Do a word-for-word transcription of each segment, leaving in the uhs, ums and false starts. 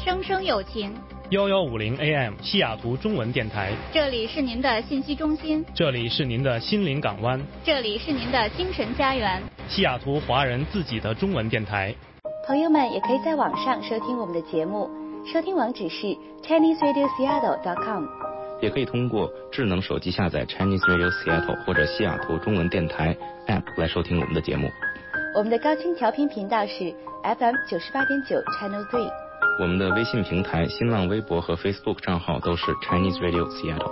声声有情。 幺幺五零 A M 西雅图中文电台， 这里是您的信息中心， 这里是您的心灵港湾， 这里是您的精神家园， 西雅图华人自己的中文电台。 朋友们也可以在网上收听我们的节目，收听网址是 Chinese Radio Seattle dot com， 也可以通过智能手机下载 Chinese Radio Seattle 或者西雅图中文电台 App 来收听我们的节目。 我们的高清调频频道是 F M 九十八点九 Channel Three。 我们的微信平台、新浪微博和 Facebook 账号都是 Chinese Radio Seattle。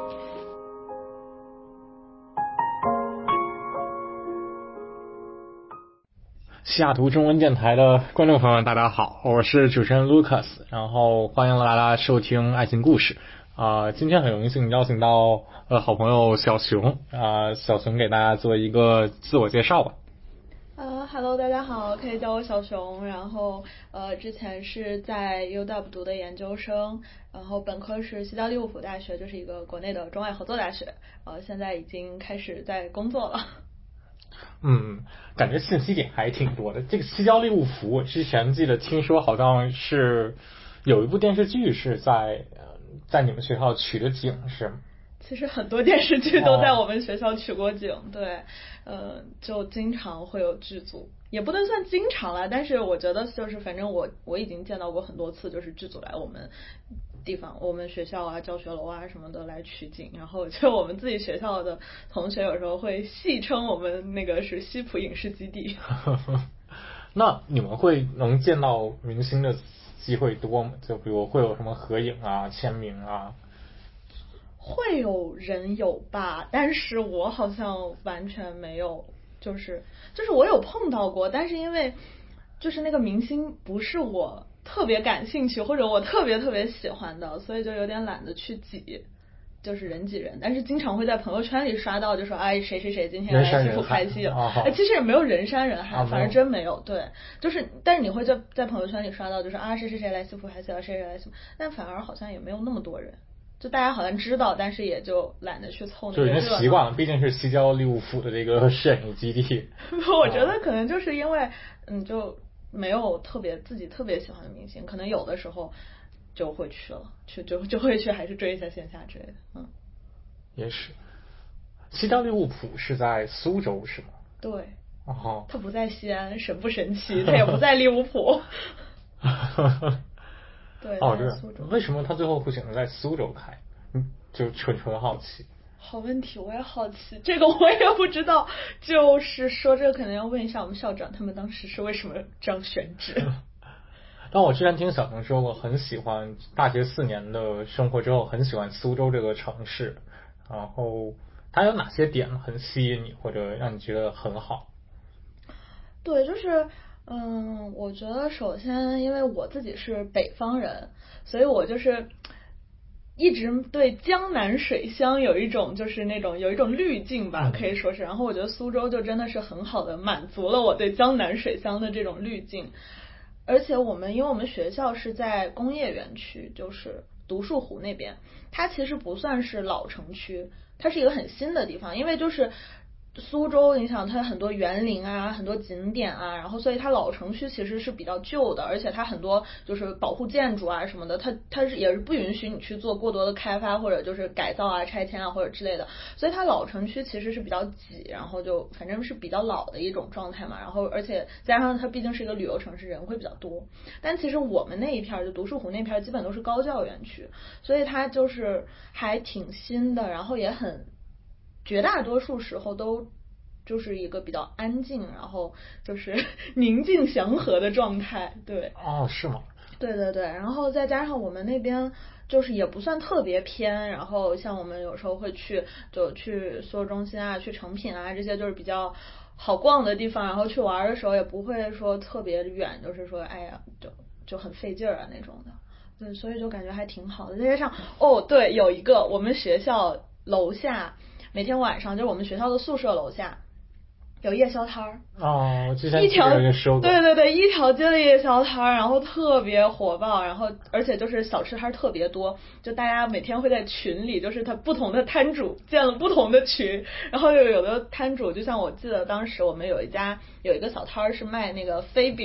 西雅图中文电台的观众朋友们，大家好，我是主持人 Lucas， 然后欢迎大家收听爱情故事。啊、呃，今天很荣幸邀请到呃好朋友小熊啊、呃，小熊给大家做一个自我介绍吧。 呃哈喽，大家好，可以叫我小熊。然后呃，之前是在 U W 读的研究生，然后本科是西交利物浦大学，就是一个国内的中外合作大学。呃，现在已经开始在工作了。 嗯，感觉信息点还挺多的。这个西交利物浦，我之前记得听说好像是有一部电视剧是在在你们学校取的景，是吗？ 其实很多电视剧都在我们学校取过景，对，呃，就经常会有剧组，也不能算经常啦，但是我觉得就是反正我我已经见到过很多次，就是剧组来我们地方，我们学校啊、教学楼啊什么的来取景，然后就我们自己学校的同学有时候会戏称我们那个是西浦影视基地。 那你们会能见到明星的机会多吗？就比如会有什么合影啊、签名啊？ 会有人有吧，但是我好像完全没有，就是就是我有碰到过，但是因为就是那个明星不是我特别感兴趣或者我特别特别喜欢的，所以就有点懒得去挤，就是人挤人。但是经常会在朋友圈里刷到，就说哎谁谁谁今天来西浦拍戏了，哎其实也没有人山人海，反正真没有。对，就是但是你会在在朋友圈里刷到，就是啊谁谁谁来西浦拍戏了，谁谁来西浦，但反而好像也没有那么多人。就大家好像知道，但是也就懒得去凑那个热闹。 就已经习惯了，毕竟是西交利物浦的这个摄影基地。 我觉得可能就是因为，嗯，就没有特别自己特别喜欢的明星，可能有的时候就会去了，去就就会去，还是追一下线下之类的。嗯， 也是。西交利物浦是在苏州是吗？ 对。 哦。 它不在西安，神不神奇？它也不在利物浦。对， 哦，对，为什么他最后会选择在苏州开？嗯，就纯纯好奇。 好问题，我也好奇，这个我也不知道。就是说，这个可能要问一下我们校长，他们当时是为什么这样选址。 但我之前听小熊说过，很喜欢大学四年的生活之后，很喜欢苏州这个城市。然后，它有哪些点很吸引你，或者让你觉得很好？ 对，就是。嗯，我觉得首先因为我自己是北方人，所以我就是一直对江南水乡有一种就是那种有一种滤镜吧，可以说是。然后我觉得苏州就真的是很好的满足了我对江南水乡的这种滤镜。而且我们因为我们学校是在工业园区，就是独墅湖那边，它其实不算是老城区，它是一个很新的地方，因为就是苏州你想它很多园林啊，很多景点啊，然后所以它老城区其实是比较旧的，而且它很多就是保护建筑啊什么的，它它是也是不允许你去做过多的开发或者就是改造啊、拆迁啊或者之类的，所以它老城区其实是比较挤，然后就反正是比较老的一种状态嘛，然后而且加上它毕竟是一个旅游城市，人会比较多。但其实我们那一片就独墅湖那片基本都是高教园区，所以它就是还挺新的，然后也很绝大多数时候都就是一个比较安静，然后就是宁静祥和的状态。对。 哦，是吗？ 对对对，然后再加上我们那边就是也不算特别偏，然后像我们有时候会去就去苏州中心啊、去诚品啊这些就是比较好逛的地方，然后去玩的时候也不会说特别远，就是说哎呀就就很费劲儿啊那种的。对，所以就感觉还挺好的。再加上哦，对，有一个我们学校楼下每天晚上就是我们学校的宿舍楼下有夜宵摊儿哦，之前一条说过， 对对对，一条街的夜宵摊儿，然后特别火爆，然后而且就是小吃摊特别多，就大家每天会在群里，就是他不同的摊主建了不同的群，然后有有的摊主，就像我记得当时我们有一家有一个小摊儿是卖那个飞饼的。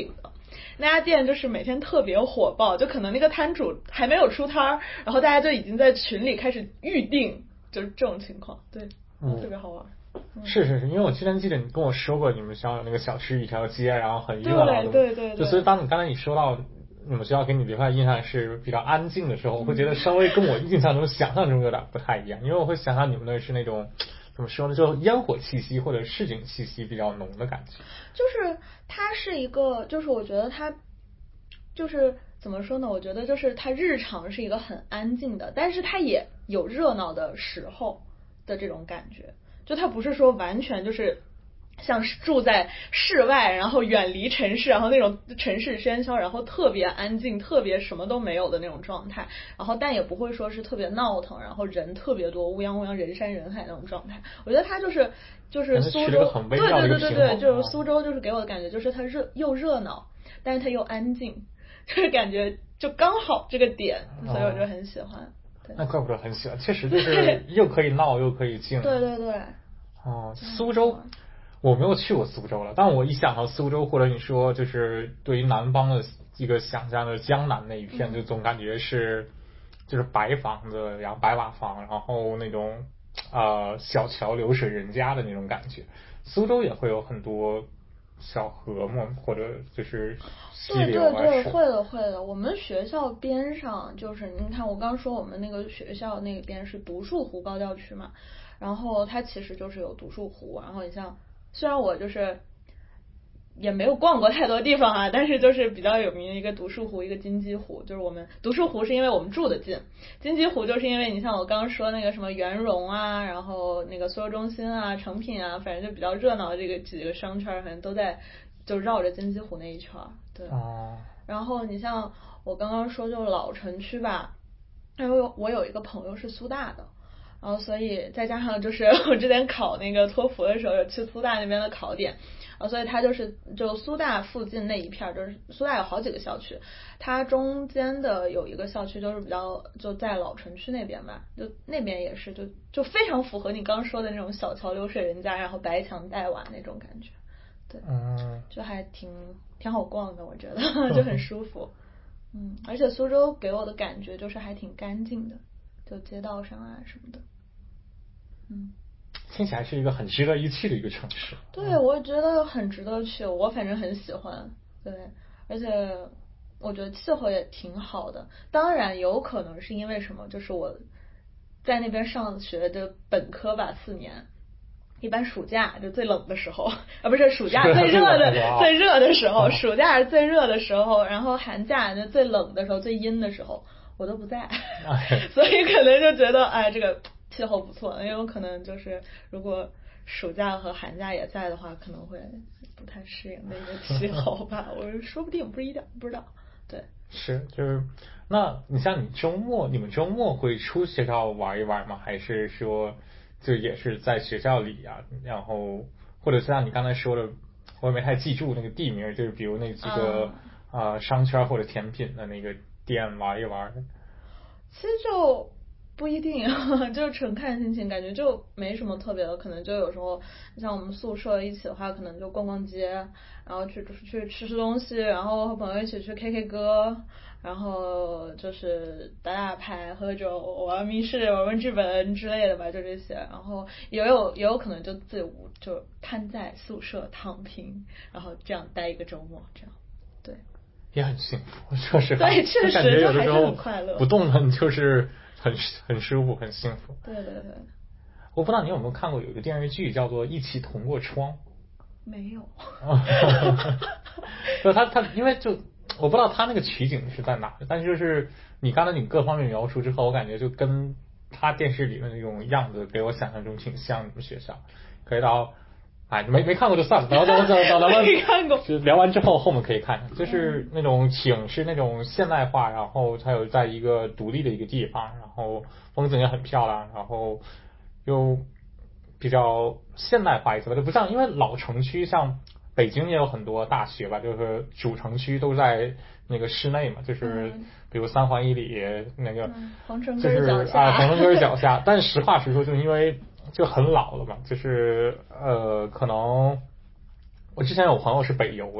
那家店就是每天特别火爆，就可能那个摊主还没有出摊，然后大家就已经在群里开始预定，就是这种情况，对，嗯、特别好玩。 嗯、是是是，因为我之前记得你跟我说过，你们学校有那个小吃一条街，然后很热闹的， 对对 对, 对。 就所以当你刚才你说到你们学校给你留下的印象是比较安静的时候，我会觉得稍微跟我印象中想象中有点不太一样，因为我会想象你们那是那种怎么说呢，就烟火气息或者市井气息比较浓的感觉。 就是它是一个，就是我觉得它就是怎么说呢？我觉得就是它日常是一个很安静的，但是它也有热闹的时候的这种感觉。就它不是说完全就是像住在室外，然后远离城市，然后那种城市喧嚣，然后特别安静，特别什么都没有的那种状态。然后但也不会说是特别闹腾，然后人特别多，乌泱乌泱人山人海那种状态。我觉得它就是就是苏州，对对对对对，就是苏州就是给我的感觉就是它热又热闹，但是它又安静，就是感觉就刚好这个点，所以我就很喜欢。对， 那怪不得很喜欢，确实就是又可以闹又可以静。 对对对。 哦，苏州。我没有去过苏州了，但我一想到苏州，或者你说就是对于南方的一个想象的江南那一片，嗯、就总感觉是就是白房子，然后白瓦房，然后那种呃小桥流水人家的那种感觉。苏州也会有很多小河嘛，或者就是溪流啊。 对对对，会的会的。我们学校边上就是你看，我刚说我们那个学校那边是独墅湖高教区嘛，然后它其实就是有独墅湖，然后你像。虽然我就是也没有逛过太多地方啊，但是就是比较有名的一个独墅湖，一个金鸡湖。就是我们独墅湖是因为我们住的近，金鸡湖就是因为你像我刚刚说那个什么圆融啊，然后那个所有中心啊、诚品啊，反正就比较热闹的这个几个商圈，反正都在就绕着金鸡湖那一圈。对。 哦。 然后你像我刚刚说就老城区吧，因为我有一个朋友是苏大的。然后所以再加上就是我之前考那个托福的时候有去苏大那边的考点，啊，所以它就是就苏大附近那一片，就是苏大有好几个校区，它中间的有一个校区就是比较就在老城区那边吧，就那边也是就就非常符合你刚说的那种小桥流水人家，然后白墙黛瓦那种感觉，对， 嗯， 就还挺挺好逛的，我觉得就很舒服，嗯，而且苏州给我的感觉就是还挺干净的。就街道上啊什么的，嗯， 听起来是一个很值得一去的一个城市。 对，我觉得很值得去，我反正很喜欢。对，而且我觉得气候也挺好的。当然，有可能是因为什么，就是我在那边上学的本科吧，四年，一般暑假就最冷的时候，啊，不是暑假最热的最热的时候，暑假是最热的时候，然后寒假就最冷的时候，最阴的时候。我都不在，所以可能就觉得哎，这个气候不错。也有可能就是如果暑假和寒假也在的话，可能会不太适应那个气候吧。我说不定，不一定，不知道。对， 是就是，那你像你周末，你们周末会出学校玩一玩吗？还是说就也是在学校里啊？然后或者像你刚才说的，我也没太记住那个地名，就是比如那几个啊、嗯呃、商圈或者甜品的那个。店玩一玩， 其实就不一定，就是纯看心情，感觉就没什么特别的，可能就有时候像我们宿舍一起的话，可能就逛逛街，然后去去吃吃东西，然后和朋友一起去 K K 歌，然后就是打打牌、喝酒、玩密室、玩玩剧本之类的吧，就这些。然后也有也有可能就自己无就瘫在宿舍躺平，然后这样待一个周末，这样对。 也很幸福，说实话， 对，确实感觉有的时候很快乐， 不动弹就是很很舒服，很幸福。 对对对。 我不知道你有没有看过有一个电视剧叫做《一起同过窗》。 没有。 就他他因为就我不知道他那个取景是在哪，但是就是你刚才你各方面描述之后，我感觉就跟他电视里的那种样子给我想象中挺像你们学校，可以到。哎，没没看过就算了，然后咱们咱咱们没看过， 就聊完之后后面可以看，就是那种景是那种现代化，然后它有在一个独立的一个地方，然后风景也很漂亮，然后又比较现代化一些吧，就不像因为老城区像北京也有很多大学吧，就是主城区都在那个市内嘛，就是比如三环以里那个， 皇城就是啊皇城根脚下，但是实话实说，就是因为。就很老了嘛，就是呃，可能我之前有朋友是北邮的，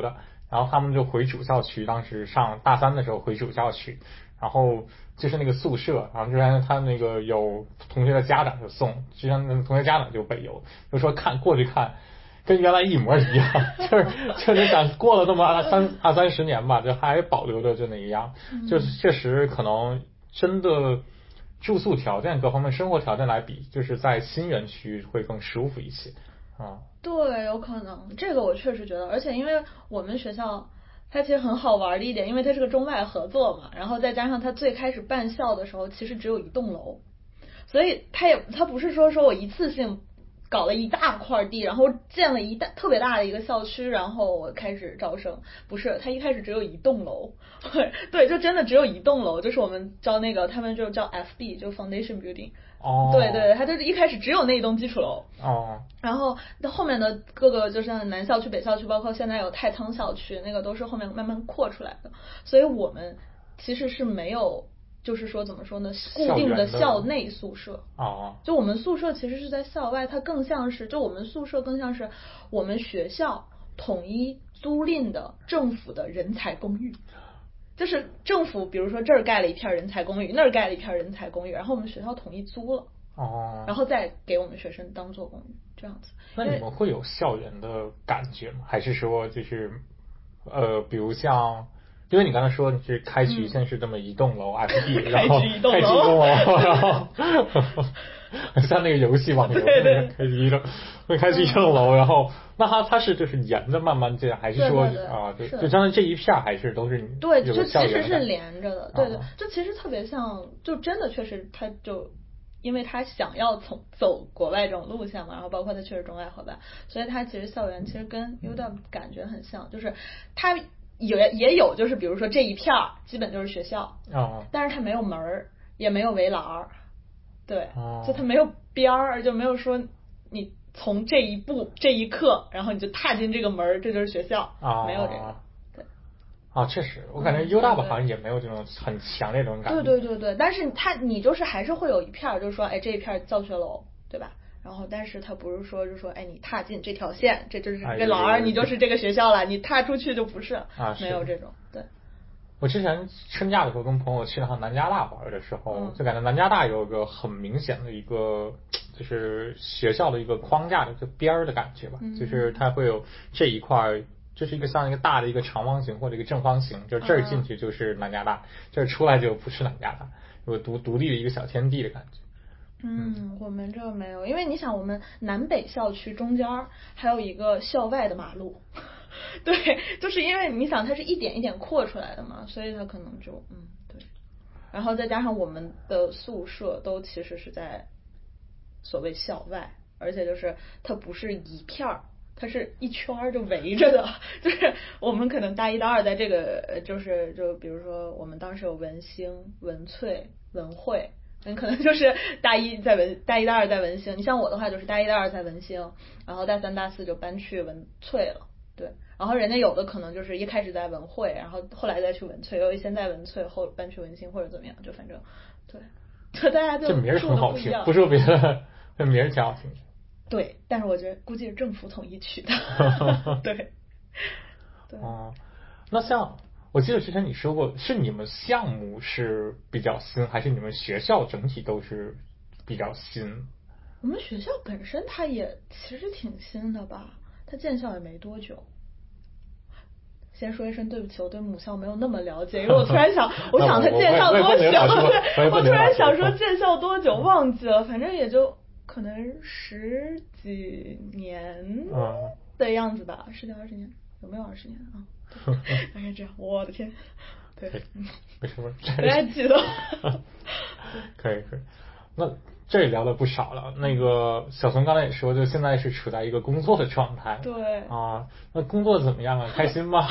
然后他们就回主校区，当时上大三的时候回主校区，然后就是那个宿舍，然后之前他那个有同学的家长就送，之前那同学家长就北邮，就说看过去看。跟原来一模一样，就是就是想过了那么二三二三十年吧，就还保留的就那一样，嗯、就是确实可能真的住宿条件各方面生活条件来比，就是在新园区会更舒服一些啊。 对，有可能，这个我确实觉得，而且因为我们学校它其实很好玩的一点，因为它是个中外合作嘛，然后再加上它最开始办校的时候其实只有一栋楼，所以它也它不是说说我一次性。搞了一大块地，然后建了一大特别大的一个校区，然后我开始招生。不是，他一开始只有一栋楼，对，就真的只有一栋楼，就是我们招那个，他们就叫 F B， 就 Foundation Building。 哦。 对对，他就是一开始只有那一栋基础楼。 哦。 然后那后面的各个就像南校区、北校区，包括现在有太仓校区，那个都是后面慢慢扩出来的。所以我们其实是没有。就是说怎么说呢？固定的校内宿舍啊， 就我们宿舍其实是在校外，它更像是就我们宿舍更像是我们学校统一租赁的政府的人才公寓，就是政府比如说这儿盖了一片人才公寓，那儿盖了一片人才公寓，然后我们学校统一租了哦， 然后再给我们学生当做公寓这样子。 那你们会有校园的感觉吗？还是说就是呃，比如像？因为你刚才说你是开局先是这么一栋楼 F B， 然后开局一栋楼，然后像那个游戏网游那个开局一栋，会开局一栋楼，然后那它它是就是沿着慢慢建，还是说啊就就相当于这一片还是都是对，就其实是连着的，对对，就其实特别像，就真的确实它就。因为他想要从走国外这种路线嘛，然后包括他确实中外合办，所以他其实校园其实跟 U W 感觉很像，就是他有也有就是比如说这一片基本就是学校， 哦， 但是他没有门儿，也没有围栏，对， 哦， 就他没有边儿，就没有说你从这一步这一刻，然后你就踏进这个门，这就是学校， 哦， 没有这个。 啊，确实，我感觉 U W 好像也没有这种很强烈这种感觉。 对对对对，但是它你就是还是会有一片，就是说，哎，这一片教学楼，对吧？然后，但是它不是说，就是说，哎，你踏进这条线，这就是这个栏儿，你就是这个学校了，你踏出去就不是， 啊， 没有这种。对。 我之前春假的时候跟朋友去趟南加大玩的时候，嗯、就感觉南加大有一个很明显的一个，就是学校的一个框架的一个边儿的感觉吧，嗯、就是它会有这一块。就是一个像一个大的一个长方形或者一个正方形，就是这儿进去就是南加大，啊、这儿出来就不是南加大，有独独立的一个小天地的感觉。 嗯，嗯我们这没有，因为你想，我们南北校区中间还有一个校外的马路，对，就是因为你想它是一点一点扩出来的嘛，所以它可能就嗯对，然后再加上我们的宿舍都其实是在所谓校外，而且就是它不是一片儿。它是一圈儿就围着的，就是我们可能大一大二在这个，就是就比如说我们当时有文兴、文萃、文汇，嗯，可能就是大一在文，大一大二在文兴。你像我的话，就是大一大二在文兴，然后大三大四就搬去文萃了，对。然后人家有的可能就是一开始在文汇，然后后来再去文萃，有一先在文萃后搬去文兴或者怎么样，就反正对，就大家就这名儿很好听，不说别的，这名儿挺好听。 对，但是我觉得估计是政府统一取的。对。对。 哦、嗯，那像我记得之前你说过，是你们项目是比较新，还是你们学校整体都是比较新？ 我们学校本身它也其实挺新的吧，它建校也没多久。先说一声对不起，我对母校没有那么了解，因为我突然想，我想它建校多久，我突然想说建校多久忘记了，反正也就。可能十几年的样子吧，十几二十年，有没有二十年啊？大概这样，我的天，对， 为什么？ 不太记得。 可以可以，那这也聊了不少了。那个小松刚才也说，就现在是处在一个工作的状态。 对啊，那工作怎么样啊？开心吗？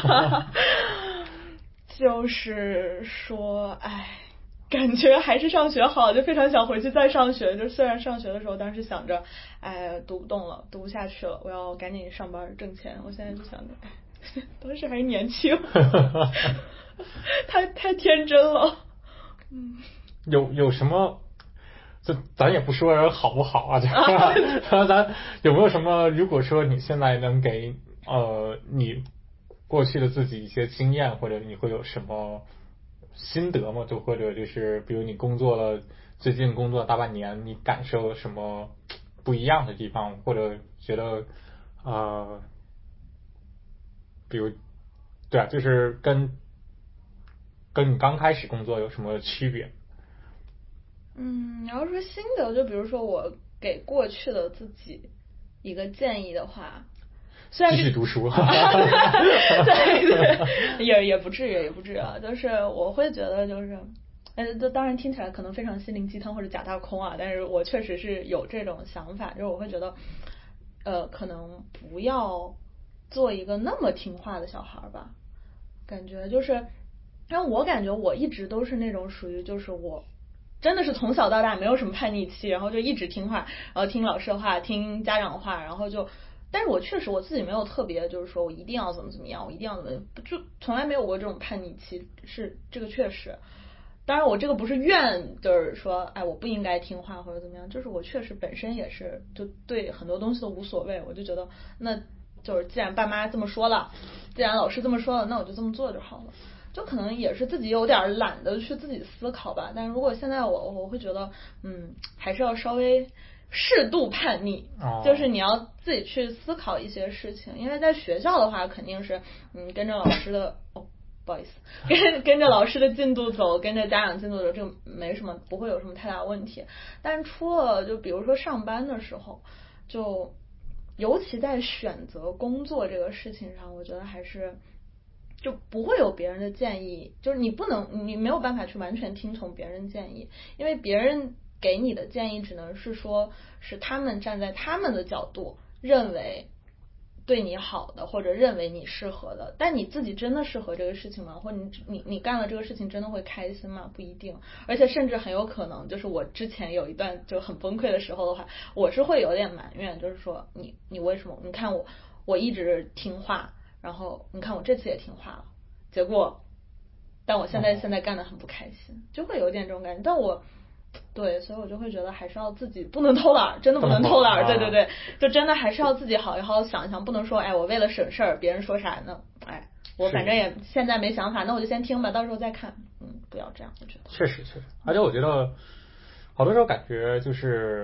就是说，哎。感觉还是上学好，就非常想回去再上学。就虽然上学的时候，当时想着，哎，读不动了，读不下去了，我要赶紧上班挣钱。我现在就想着，哎，当时还年轻，太太天真了。嗯， 有有什么？就咱也不说人好不好啊，就是咱有没有什么？如果说你现在能给呃你过去的自己一些经验，或者你会有什么心得吗？就或者就是比如你工作了最近工作大半年，你感受了什么不一样的地方，或者觉得呃，比如对啊，就是跟跟你刚开始工作有什么区别？ 嗯，你要说心得，就比如说我给过去的自己一个建议的话，虽然继续读书， 对对，也也不至于，也不至于啊。就是我会觉得，就是，呃，这当然听起来可能非常心灵鸡汤或者假大空啊，但是我确实是有这种想法，就是我会觉得，呃，可能不要做一个那么听话的小孩吧，感觉就是，因为我感觉我一直都是那种属于就是我。真的是从小到大没有什么叛逆期，然后就一直听话，然后听老师的话，听家长的话，然后就，但是我确实我自己没有特别就是说我一定要怎么怎么样，我一定要怎么，就从来没有过这种叛逆期，是这个确实。当然我这个不是怨，就是说哎我不应该听话或者怎么样，就是我确实本身也是就对很多东西都无所谓，我就觉得那就是既然爸妈这么说了，既然老师这么说了，那我就这么做就好了。就可能也是自己有点懒得去自己思考吧，但是如果现在我我会觉得，嗯，还是要稍微适度叛逆， 哦、 就是你要自己去思考一些事情，因为在学校的话肯定是，嗯，跟着老师的，哦，不好意思，跟跟着老师的进度走，跟着家长进度走，这个没什么，不会有什么太大问题。但是出了就比如说上班的时候，就尤其在选择工作这个事情上，我觉得还是。就不会有别人的建议，就是你不能，你没有办法去完全听从别人建议，因为别人给你的建议只能是说是他们站在他们的角度认为对你好的，或者认为你适合的，但你自己真的适合这个事情吗？或者你你你干了这个事情真的会开心吗？不一定，而且甚至很有可能，就是我之前有一段就很崩溃的时候的话，我是会有点埋怨，就是说你你为什么？你看我我一直听话。然后你看我这次也听话了，结果，但我现在现在干得很不开心，就会有点这种感觉。但我，对，所以我就会觉得还是要自己不能偷懒，真的不能偷懒。对对对，就真的还是要自己好好好想一想，不能说哎我为了省事儿，别人说啥呢？哎，我反正也现在没想法，那我就先听吧，到时候再看。嗯，不要这样，我觉得。 确实确实，而且我觉得好多时候感觉就是。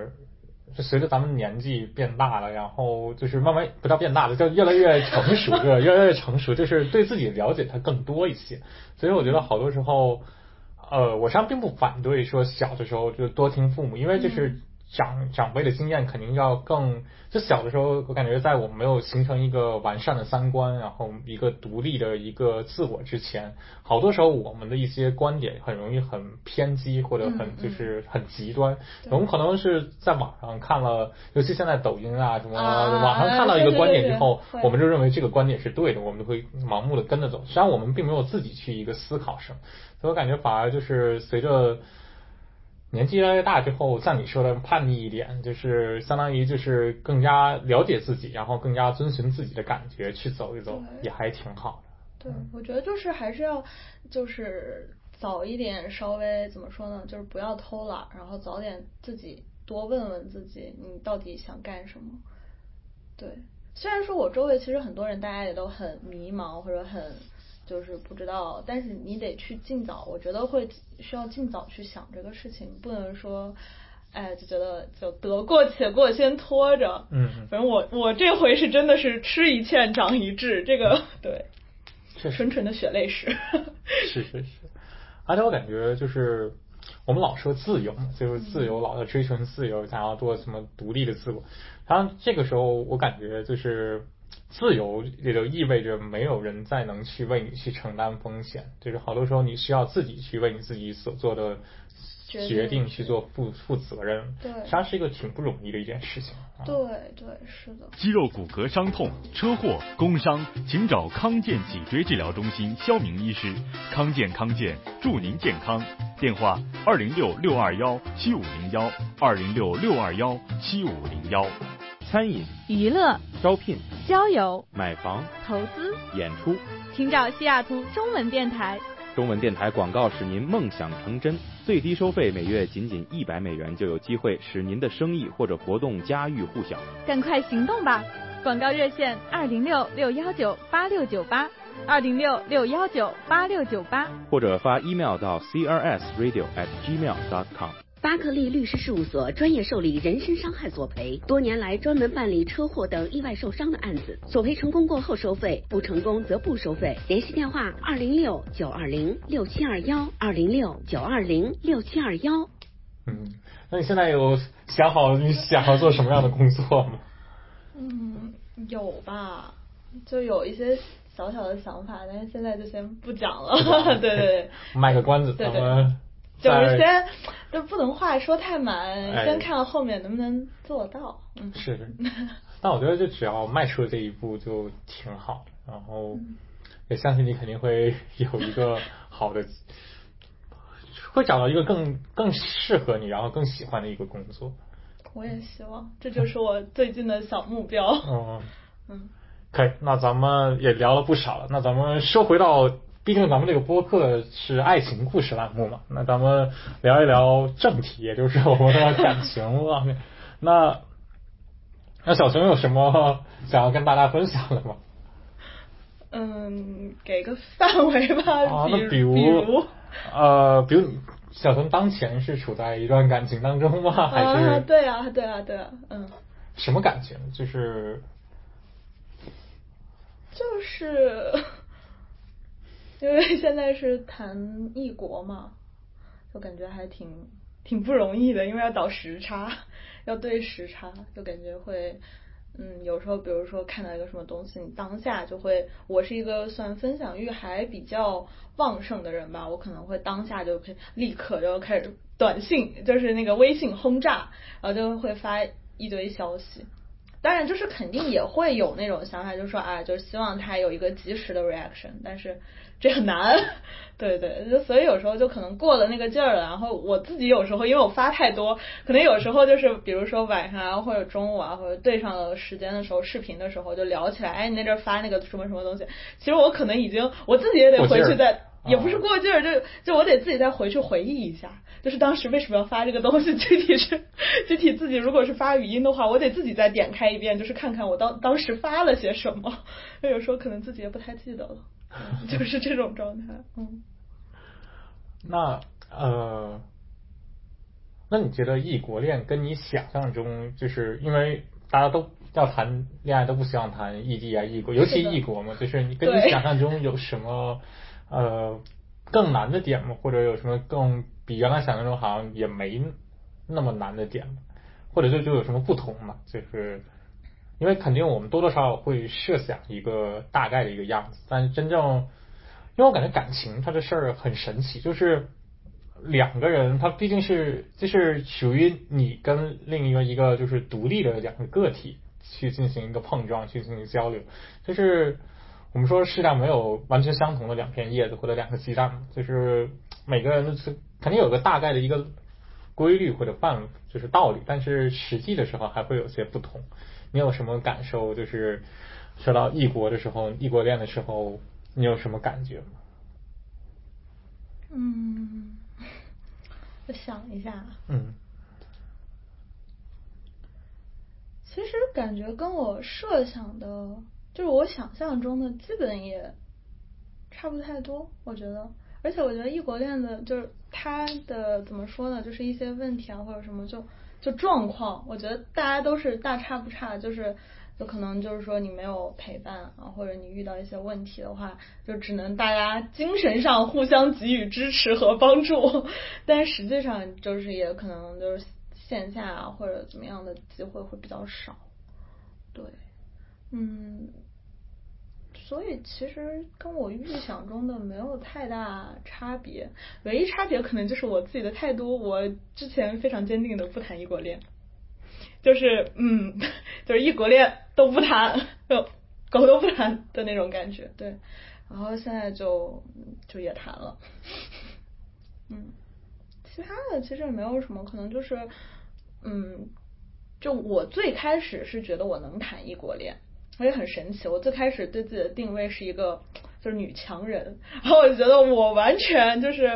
就随着咱们年纪变大了，然后就是慢慢不叫变大了，叫越来越成熟，对吧？越来越成熟，就是对自己了解它更多一些。所以我觉得好多时候，呃，我实际上并不反对说小的时候就多听父母，因为就是长长辈的经验肯定要更。就小的时候，我感觉在我们没有形成一个完善的三观，然后一个独立的一个自我之前，好多时候我们的一些观点很容易很偏激，或者很就是很极端。嗯嗯、我们可能是在网上看了，尤其现在抖音啊什么，啊、网上看到一个观点之后， 对对对我们就认为这个观点是对的，我们就会盲目的跟着走。实际上我们并没有自己去一个思考什么，所以我感觉反而就是随着。年纪越来越大之后，像你说的叛逆一点，就是相当于就是更加了解自己，然后更加遵循自己的感觉去走一走，也还挺好的。对，我觉得就是还是要就是早一点，稍微怎么说呢，就是不要偷懒，然后早点自己多问问自己，你到底想干什么。对，虽然说我周围其实很多人，大家也都很迷茫或者很。就是不知道，但是你得去尽早，我觉得会需要尽早去想这个事情，不能说，哎，就觉得就得过且过，先拖着。 嗯， 反正我我这回是真的是吃一堑长一智，这个对，纯纯的血泪史。 是是是，而且我感觉就是我们老说自由嘛，就是自由，老在追求自由，想要做什么独立的自我，然后这个时候我感觉就是。自由也就意味着没有人再能去为你去承担风险，就是好多时候你需要自己去为你自己所做的决定去做负负责任， 对， 实际上是一个挺不容易的一件事情。 啊、对对，是的。 肌肉骨骼伤痛、车祸、工伤，请找康健脊椎治疗中心肖明医师。康健康健，祝您健康。电话：二零六六二幺七五零幺，二零六六二幺七五零幺。 餐饮、 娱乐、 招聘、 交友、 买房、 投资、 演出， 请找西雅图中文电台。 中文电台广告使您梦想成真，最低收费每月仅仅一百美元，就有机会使您的生意或者活动家喻户晓。 赶快行动吧！广告热线：二零六六幺九八六九八， 二零六六幺九八六九八， 或者发 email 到 c r s radio at gmail dot com。 巴克利律师事务所专业受理人身伤害索赔，多年来专门办理车祸等意外受伤的案子，索赔成功过后收费，不成功则不收费。联系电话二零六九二零六七二幺二零六九二零六七二幺。 嗯，那你现在有想好你想要做什么样的工作吗？ 嗯，有吧，就有一些小小的想法，但是现在就先不讲了。对对对， 卖个关子， 对对咱们就是先就不能话说太满， 哎、 先看后面能不能做到。嗯， 是。但我觉得就只要迈出这一步就挺好，然后也相信你肯定会有一个好的，会找到一个更更适合你，然后更喜欢的一个工作。 我也希望，这就是我最近的小目标。 嗯嗯， 可以，那咱们也聊了不少了，那咱们说回到。毕竟咱们这个播客是爱情故事栏目嘛，那咱们聊一聊正题，也就是我们的感情方面。那那小熊有什么想要跟大家分享的吗？ 嗯，给个范围吧。 啊，那比如，比如呃，比如小熊当前是处在一段感情当中吗？还是？ 啊，对啊，对啊，对啊，嗯。 什么感情？就是。 就是。因为现在是谈异国嘛，就感觉还挺挺不容易的，因为要倒时差，要对时差，就感觉会，嗯，有时候比如说看到一个什么东西，你当下就会，我是一个算分享欲还比较旺盛的人吧，我可能会当下就可以立刻就开始短信，就是那个微信轰炸，然后就会发一堆消息。当然，就是肯定也会有那种想法，就是说啊，就是希望他有一个及时的 reaction， 但是这很难，对对，就所以有时候就可能过了那个劲儿了。然后我自己有时候因为我发太多，可能有时候就是比如说晚上啊，或者中午啊，或者对上了时间的时候，视频的时候就聊起来，哎，你那阵发那个什么什么东西，其实我可能已经我自己也得回去再。也不是过劲儿，就就我得自己再回去回忆一下，就是当时为什么要发这个东西，具体是具体自己如果是发语音的话，我得自己再点开一遍，就是看看我当当时发了些什么，有时候可能自己也不太记得了，嗯、就是这种状态。嗯， 那呃，那你觉得异国恋跟你想象中，就是因为大家都要谈恋爱都不希望谈异地啊异国，尤其异国嘛，就是你跟你想象中有什么？呃，更难的点吗？或者有什么更比原来想象中好像也没那么难的点吗？或者就就有什么不同嘛？就是因为肯定我们多多少少会设想一个大概的一个样子，但是真正，因为我感觉感情它这事儿很神奇，就是两个人他毕竟是就是属于你跟另一个一个就是独立的两个个体去进行一个碰撞，去进行交流，就是。我们说世上没有完全相同的两片叶子或者两个鸡蛋，就是每个人是肯定有个大概的一个规律或者办就是道理，但是实际的时候还会有些不同。你有什么感受？就是说到异国的时候，异国恋的时候，你有什么感觉吗？ 嗯，我想一下。 嗯。 其实感觉跟我设想的。就是我想象中的基本也差不太多，我觉得，而且我觉得异国恋的，就是它的怎么说呢，就是一些问题啊或者什么就就状况，我觉得大家都是大差不差，就是有可能就是说你没有陪伴啊，或者你遇到一些问题的话，就只能大家精神上互相给予支持和帮助，但实际上就是也可能就是线下啊或者怎么样的机会会比较少，对，嗯。所以其实跟我预想中的没有太大差别，唯一差别可能就是我自己的态度，我之前非常坚定的不谈异国恋，就是嗯，就是异国恋都不谈，就狗都不谈的那种感觉，对，然后现在就就也谈了，嗯，其他的其实也没有什么，可能就是嗯，就我最开始是觉得我能谈异国恋。我也很神奇，我最开始对自己的定位是一个就是女强人，然后我觉得我完全就是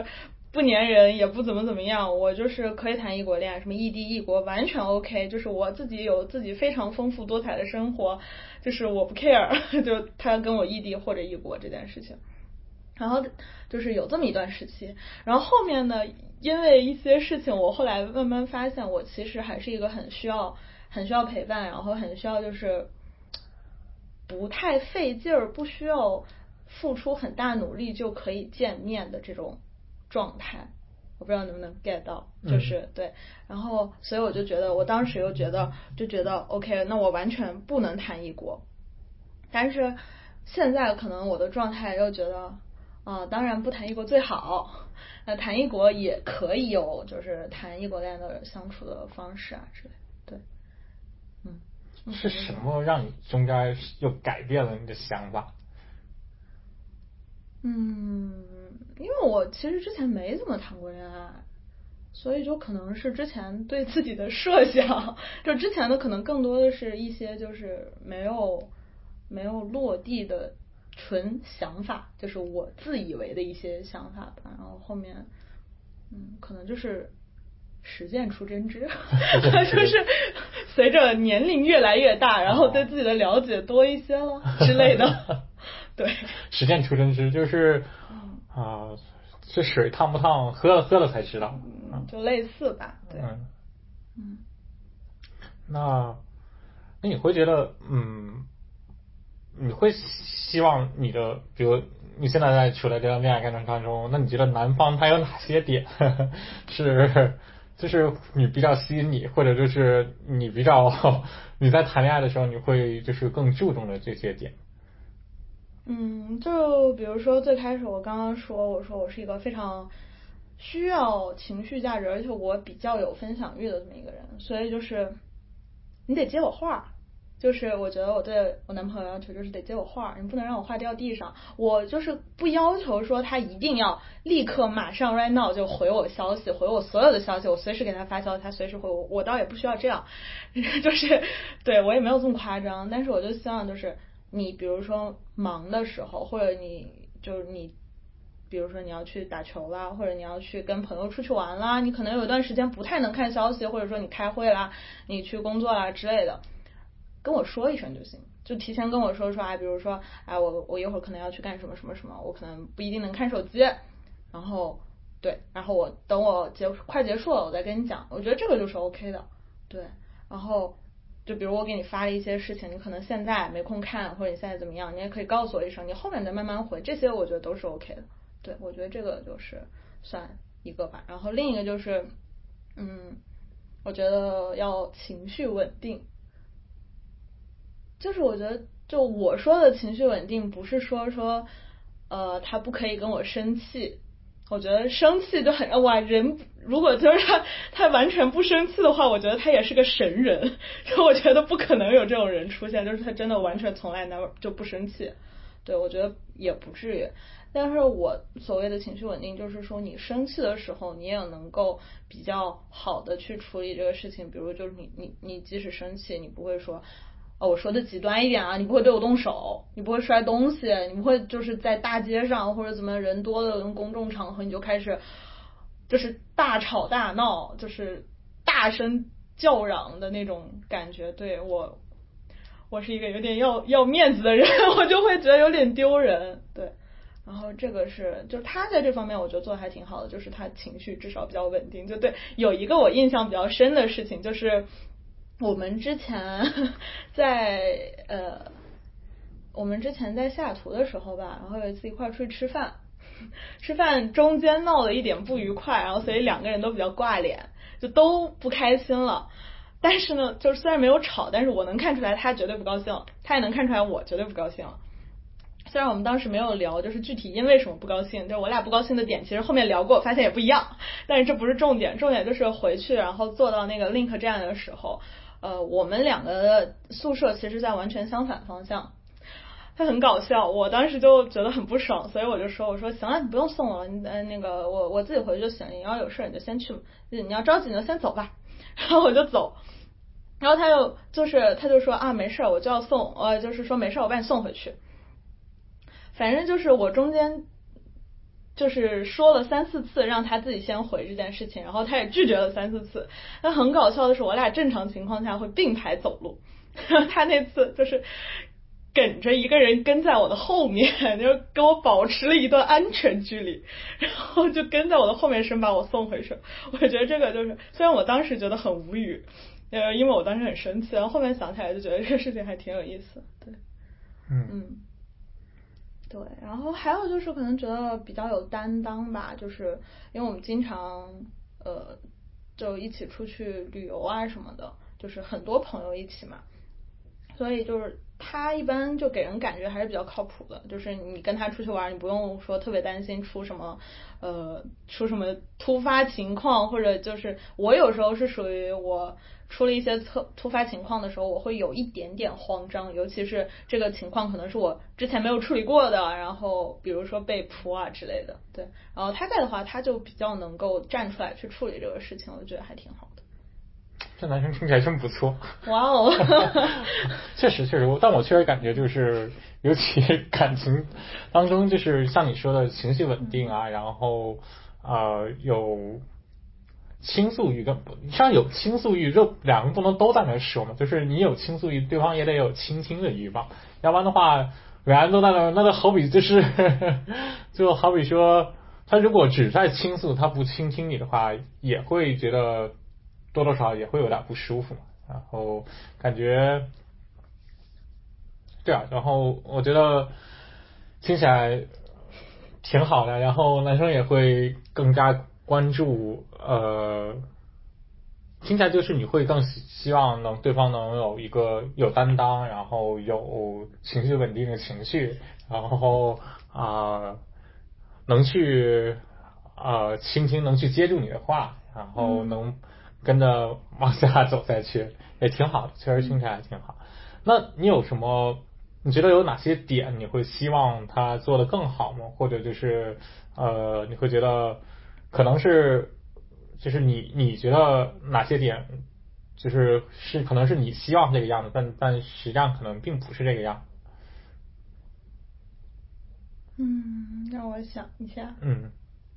不粘人，也不怎么怎么样，我就是可以谈异国恋，什么异地异国完全 OK， 就是我自己有自己非常丰富多彩的生活，就是我不 care 就他跟我异地或者异国这件事情。然后就是有这么一段时期，然后后面呢，因为一些事情，我后来慢慢发现，我其实还是一个很需要很需要陪伴，然后很需要就是不太费劲儿，不需要付出很大努力就可以见面的这种状态。我不知道能不能 get 到，就是、嗯、对，然后所以我就觉得，我当时又觉得就觉得 OK， 那我完全不能谈异国，但是现在可能我的状态又觉得啊、呃，当然不谈异国最好，那谈异国也可以有就是谈异国恋的相处的方式啊之类的。对，嗯， 是什么让你中间又改变了你的想法？ 嗯，因为我其实之前没怎么谈过恋爱，所以就可能是之前对自己的设想，就之前的可能更多的是一些就是没有没有落地的纯想法，就是我自以为的一些想法吧。然后后面，嗯，可能就是实践出真知，就是随着年龄越来越大，然后对自己的了解多一些了之类的。对， 实践出真知就是啊、呃，这水烫不烫，喝了喝了才知道， 嗯，就类似吧。对， 嗯嗯， 那那你会觉得，嗯，你会希望你的，比如你现在在处在这段恋爱感情当中，那你觉得男方他有哪些点呵呵是就是你比较吸引你，或者就是你比较你在谈恋爱的时候你会就是更注重的这些点？ 嗯，就比如说最开始我刚刚说，我说我是一个非常需要情绪价值，而且我比较有分享欲的这么一个人，所以就是你得接我话，就是我觉得我对我男朋友要求就是得接我话，你不能让我话掉地上。我就是不要求说他一定要立刻马上 right now 就回我消息，回我所有的消息，我随时给他发消息，他随时回我，我倒也不需要这样，就是对我也没有这么夸张，但是我就希望就是你比如说忙的时候，或者你就是你比如说你要去打球啦，或者你要去跟朋友出去玩啦，你可能有一段时间不太能看消息，或者说你开会啦，你去工作啦之类的，跟我说一声就行，就提前跟我说说啊，比如说哎我我一会儿可能要去干什么什么什么，我可能不一定能看手机，然后对，然后我等我结快结束了我再跟你讲，我觉得这个就是 OK 的。对，然后就比如我给你发了一些事情，你可能现在没空看，或者你现在怎么样，你也可以告诉我一声，你后面再慢慢回，这些我觉得都是 OK 的。对，我觉得这个就是算一个吧。然后另一个就是嗯我觉得要情绪稳定，就是我觉得就我说的情绪稳定不是说说呃他不可以跟我生气，我觉得生气就很哇，人如果就是他他完全不生气的话，我觉得他也是个神人，就我觉得不可能有这种人出现，就是他真的完全从来 never 就不生气，对，我觉得也不至于。但是我所谓的情绪稳定就是说你生气的时候你也能够比较好的去处理这个事情，比如就是你你你即使生气你不会说哦，我说的极端一点啊，你不会对我动手，你不会摔东西，你不会就是在大街上或者怎么人多的公众场合你就开始就是大吵大闹，就是大声叫嚷的那种感觉。对，我我是一个有点要要面子的人，我就会觉得有点丢人。对，然后这个是就是他在这方面我觉得做的还挺好的，就是他情绪至少比较稳定。就对，有一个我印象比较深的事情就是我们之前在呃，我们之前在西雅图的时候吧，然后有一次一块出去吃饭，吃饭中间闹了一点不愉快，然后所以两个人都比较挂脸，就都不开心了。但是呢，就是虽然没有吵，但是我能看出来他绝对不高兴，他也能看出来我绝对不高兴。虽然我们当时没有聊，就是具体因为什么不高兴，就是我俩不高兴的点，其实后面聊过，发现也不一样。但是这不是重点，重点就是回去然后坐到那个 Link 站的时候。呃，我们两个的宿舍其实在完全相反方向，他很搞笑，我当时就觉得很不爽，所以我就说，我说行了，你不用送我了，你呃那个我我自己回去就行，你要有事你就先去，你要着急你就先走吧，然后我就走，然后他就就是他就说啊没事我就要送，呃就是说没事我把你送回去，反正就是我中间就是说了三四次让他自己先回这件事情，然后他也拒绝了三四次。那很搞笑的是，我俩正常情况下会并排走路，他那次就是跟着一个人跟在我的后面，就跟我保持了一段安全距离，然后就跟在我的后面生把我送回去。我觉得这个就是，虽然我当时觉得很无语，呃，因为我当时很生气，然后后面想起来就觉得这个事情还挺有意思。对， 嗯嗯，对。然后还有就是可能觉得比较有担当吧，就是因为我们经常呃就一起出去旅游啊什么的，就是很多朋友一起嘛。所以就是他一般就给人感觉还是比较靠谱的，就是你跟他出去玩，你不用说特别担心出什么呃出什么突发情况，或者就是我有时候是属于我出了一些特突发情况的时候，我会有一点点慌张，尤其是这个情况可能是我之前没有处理过的，然后比如说被扑啊之类的，对，然后他在的话他就比较能够站出来去处理这个事情，我觉得还挺好的。 这男生听起来真不错。 哇哦， 确实确实，但我确实感觉就是，尤其感情当中，就是像你说的情绪稳定啊，然后呃有倾诉欲，跟像有倾诉欲，这两个不能都在那说嘛，就是你有倾诉欲，对方也得有倾听的欲望，要不然的话，两人都在那，那就好比就是就好比说，他如果只在倾诉，他不倾听你的话，也会觉得多多少少也会有点不舒服嘛，然后感觉对啊，然后我觉得听起来挺好的，然后男生也会更加关注，呃，听起来就是你会更希望能对方能有一个有担当，然后有情绪稳定的情绪，然后啊、呃、能去呃倾听，能去接住你的话，然后能跟着往下走下去，也挺好的，确实听起来还挺好。那你有什么？你觉得有哪些点你会希望他做得更好吗？或者就是呃，你会觉得可能是就是你你觉得哪些点就是是可能是你希望这个样子，但但实际上可能并不是这个样子。 嗯，让我想一下。 嗯。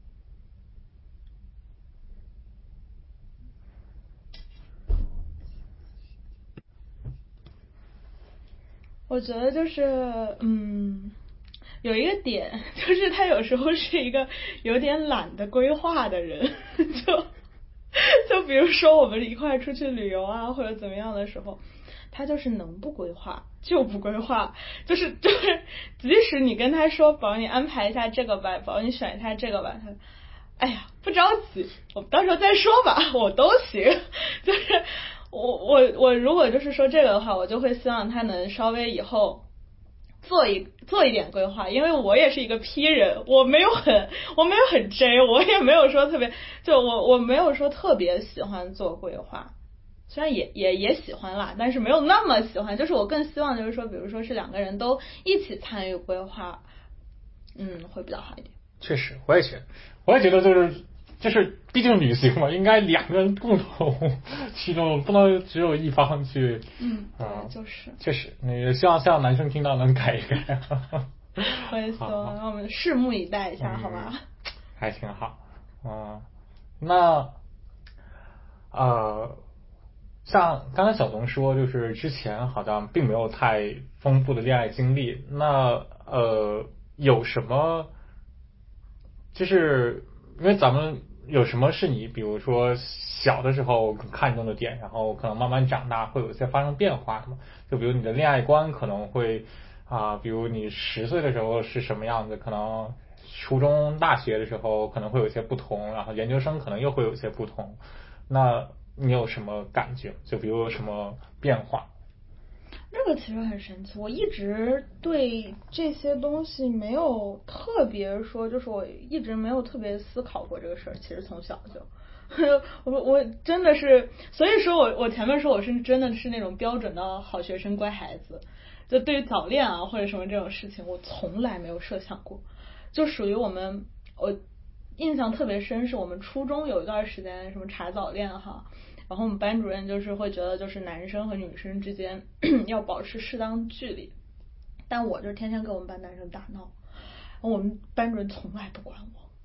我觉得就是嗯，有一个点就是他有时候是一个有点懒得规划的人，就就比如说我们一块出去旅游啊或者怎么样的时候，他就是能不规划就不规划，就是就是即使你跟他说宝你安排一下这个吧，宝你选一下这个吧，他哎呀不着急，我们到时候再说吧，我都行，就是我我我如果就是说这个的话，我就会希望他能稍微以后做一做一点规划，因为我也是一个 P 人，我没有很我没有很 J， 我也没有说特别就我我没有说特别喜欢做规划，虽然也也也喜欢啦，但是没有那么喜欢，就是我更希望就是说，比如说是两个人都一起参与规划，嗯，会比较好一点。 确实，我也觉得，我也觉得就是就是，毕竟旅行嘛，应该两个人共同去弄，不能只有一方去。 嗯，对， 呃、 就是。 确实，那希望希望男生听到能改一改。 我也希望，让我们拭目以待一下，嗯、好吧？ 还挺好，嗯，那呃。像刚才小东说，就是之前好像并没有太丰富的恋爱经历，那呃有什么？就是因为咱们有什么是你比如说小的时候很看重的点，然后可能慢慢长大会有一些发生变化的嘛？就比如你的恋爱观可能会啊、呃，比如你十岁的时候是什么样子，可能初中、大学的时候可能会有些不同，然后研究生可能又会有些不同。那你有什么感觉？就比如有什么变化？ 这个其实很神奇，我一直对这些东西没有特别说，就是我一直没有特别思考过这个事儿。其实从小就，我我真的是，所以说我我前面说我是真的是那种标准的好学生、乖孩子。就对于早恋啊或者什么这种事情，我从来没有设想过。就属于我们，我印象特别深，是我们初中有一段时间什么查早恋哈。然后我们班主任就是会觉得，就是男生和女生之间要保持适当距离，但我就天天跟我们班男生打闹，我们班主任从来不管我，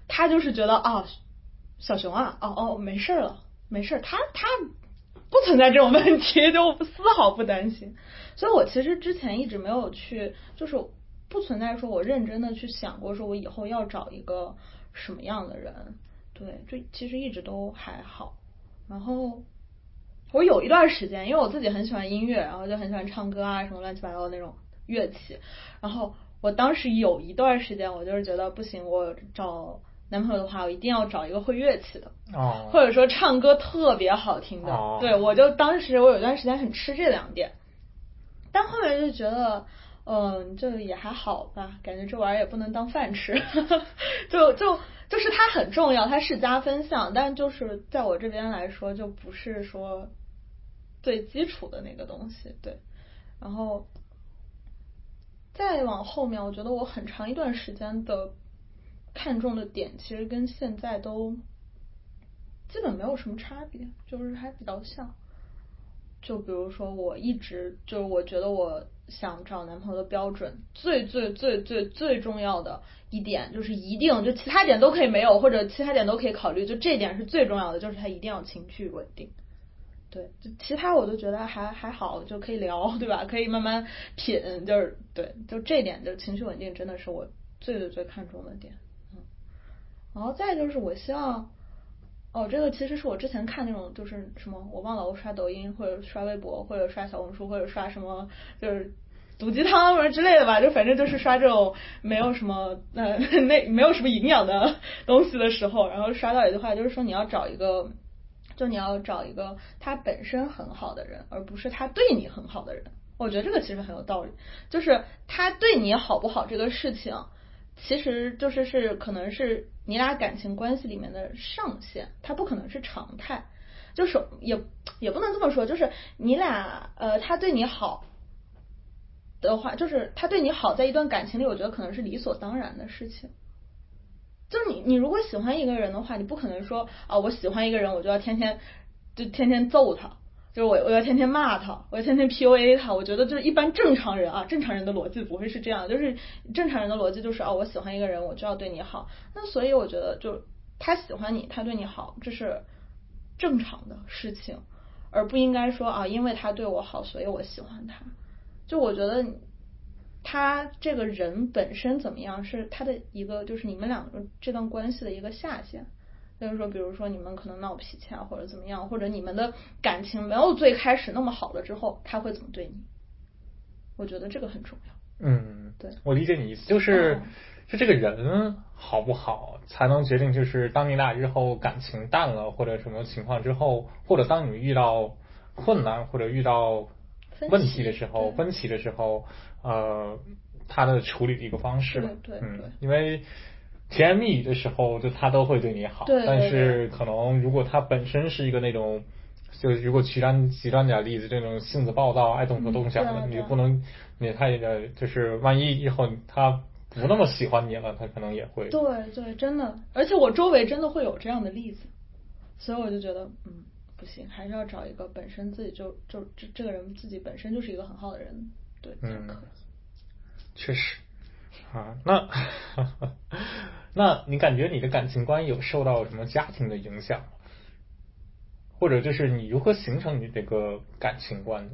他就是觉得啊，小熊啊，哦哦，没事了，没事，他他不存在这种问题，就丝毫不担心。所以我其实之前一直没有去，就是不存在说我认真的去想过，说我以后要找一个什么样的人。对，这其实一直都还好。然后我有一段时间，因为我自己很喜欢音乐，然后就很喜欢唱歌啊，什么乱七八糟的那种乐器。然后我当时有一段时间，我就是觉得不行，我找男朋友的话，我一定要找一个会乐器的， 哦， 或者说唱歌特别好听的。 哦， 对，我就当时我有一段时间很吃这两点，但后面就觉得。嗯，这也还好吧，感觉这玩意儿也不能当饭吃，就就就是它很重要，它是加分项，但就是在我这边来说，就不是说最基础的那个东西，对。然后再往后面，我觉得我很长一段时间的看重的点，其实跟现在都基本没有什么差别，就是还比较像。就比如说，我一直就是我觉得我想找男朋友的标准，最最最最最重要的一点就是一定，就其他点都可以没有，或者其他点都可以考虑，就这点是最重要的，就是他一定要情绪稳定。对，就其他我都觉得还还好，就可以聊，对吧？可以慢慢品，就是对，就这点就情绪稳定真的是我最最最看重的点。嗯，然后再就是我希望。哦，这个其实是我之前看那种，就是什么我忘了，我刷抖音或者刷微博或者刷小红书或者刷什么，就是毒鸡汤或者之类的吧，就反正就是刷这种没有什么呃那没有什么营养的东西的时候，然后刷到一句话，就是说你要找一个，就你要找一个他本身很好的人，而不是他对你很好的人。我觉得这个其实很有道理，就是他对你好不好这个事情。其实就是是可能是你俩感情关系里面的上限，它不可能是常态，就是也也不能这么说，就是你俩呃他对你好的话，就是他对你好在一段感情里，我觉得可能是理所当然的事情。就是你你如果喜欢一个人的话，你不可能说啊我喜欢一个人我就要天天就天天揍他。就是我我要天天骂他，我要天天 P U A 他。我觉得就是一般正常人啊，正常人的逻辑不会是这样，就是正常人的逻辑就是啊，我喜欢一个人，我就要对你好。那所以我觉得，就他喜欢你，他对你好，这是正常的事情，而不应该说啊，因为他对我好，所以我喜欢他。就我觉得他这个人本身怎么样，是他的一个，就是你们两个这段关系的一个下限。就是说，比如说你们可能闹脾气啊，或者怎么样，或者你们的感情没有最开始那么好了之后，他会怎么对你？我觉得这个很重要。 嗯， 对， 我理解你意思，就是、嗯、就这个人好不好，才能决定，就是当你俩日后感情淡了或者什么情况之后，或者当你们遇到困难或者遇到问题的时候，分歧的时候，呃，他的处理的一个方式。 对对对， 嗯，因为。甜言蜜语的时候，就他都会对你好， 对对对， 但是可能如果他本身是一个那种，就如果极端极端点例子，这种性子暴躁、爱动手动脚的， 嗯啊、 你就不能你太的，就是万一以后他不那么喜欢你了，他可能也会。 对对，真的，而且我周围真的会有这样的例子，所以我就觉得，嗯，不行，还是要找一个本身自己就就这这个人自己本身就是一个很好的人，对，才可以。 嗯，确实。啊，那那你感觉你的感情观有受到什么家庭的影响吗？或者就是你如何形成你这个感情观的？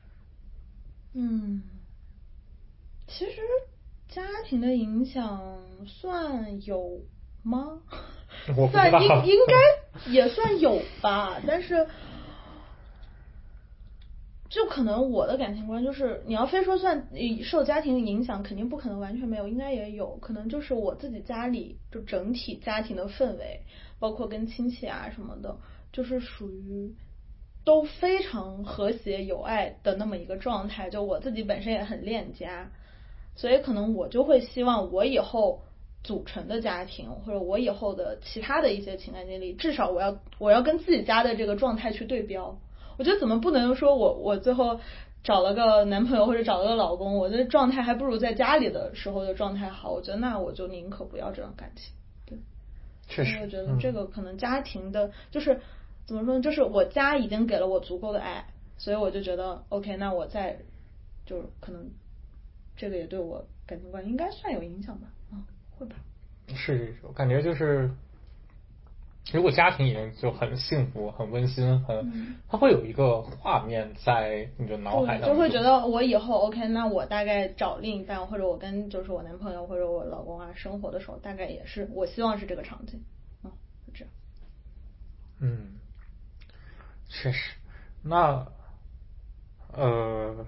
嗯，其实家庭的影响算有吗？ 我不知道， 算应应该也算有吧，但是。就可能我的感情观就是，你要非说算受家庭的影响，肯定不可能完全没有，应该也有可能就是我自己家里就整体家庭的氛围，包括跟亲戚啊什么的，就是属于都非常和谐有爱的那么一个状态。就我自己本身也很恋家，所以可能我就会希望我以后组成的家庭，或者我以后的其他的一些情感经历，至少我要我要跟自己家的这个状态去对标。我觉得怎么不能说我我最后找了个男朋友或者找了个老公，我的状态还不如在家里的时候的状态好。我觉得那我就宁可不要这段感情。对， 确实， 我觉得这个可能家庭的，嗯、就是怎么说呢？就是我家已经给了我足够的爱，所以我就觉得 OK， 那我再就是可能这个也对我感情观应该算有影响吧？啊，会吧。 是，我感觉就是。如果家庭已经就很幸福、很温馨、很，嗯、它会有一个画面在你的脑海当中， 就会觉得我以后 OK， 那我大概找另一半或者我跟就是我男朋友或者我老公啊生活的时候，大概也是我希望是这个场景，嗯，就这样。 嗯，确实，那呃，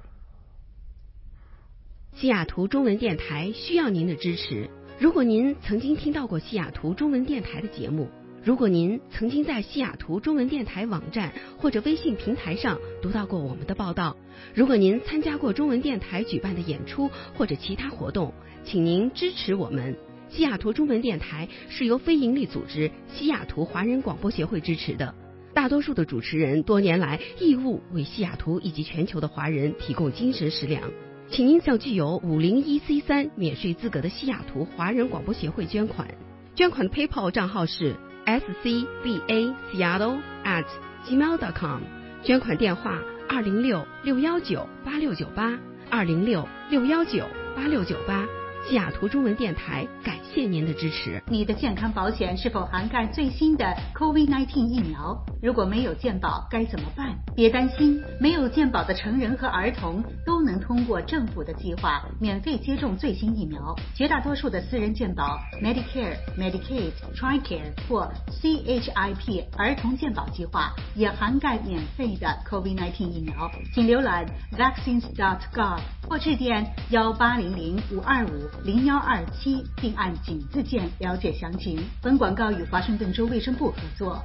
西雅图中文电台需要您的支持。如果您曾经听到过西雅图中文电台的节目。如果您曾经在西雅图中文电台网站或者微信平台上读到过我们的报道，如果您参加过中文电台举办的演出或者其他活动，请您支持我们。西雅图中文电台是由非营利组织西雅图华人广播协会支持的，大多数的主持人多年来义务为西雅图以及全球的华人提供精神食粮，请您向具有五零一 C 三免税资格的西雅图华人广播协会捐款，捐款的 PayPal 账号是S C B A Seattle at gmail dot com， 捐款电话二零六六幺九八六九八二零六六幺九八六九八。西雅图中文电台感谢您的支持。 你的健康保险是否涵盖最新的 COVID 十九 疫苗？如果没有健保该怎么办？别担心，没有健保的成人和儿童都能通过政府的计划免费接种最新疫苗。绝大多数的私人健保 Medicare、Medicaid、TRICARE 或 C H I P 儿童健保计划也涵盖免费的 COVID 十九 疫苗。请浏览 vaccines dot gov 或致电幺八零零五二五零幺二七，并按井字键了解详情。本广告与华盛顿州卫生部合作。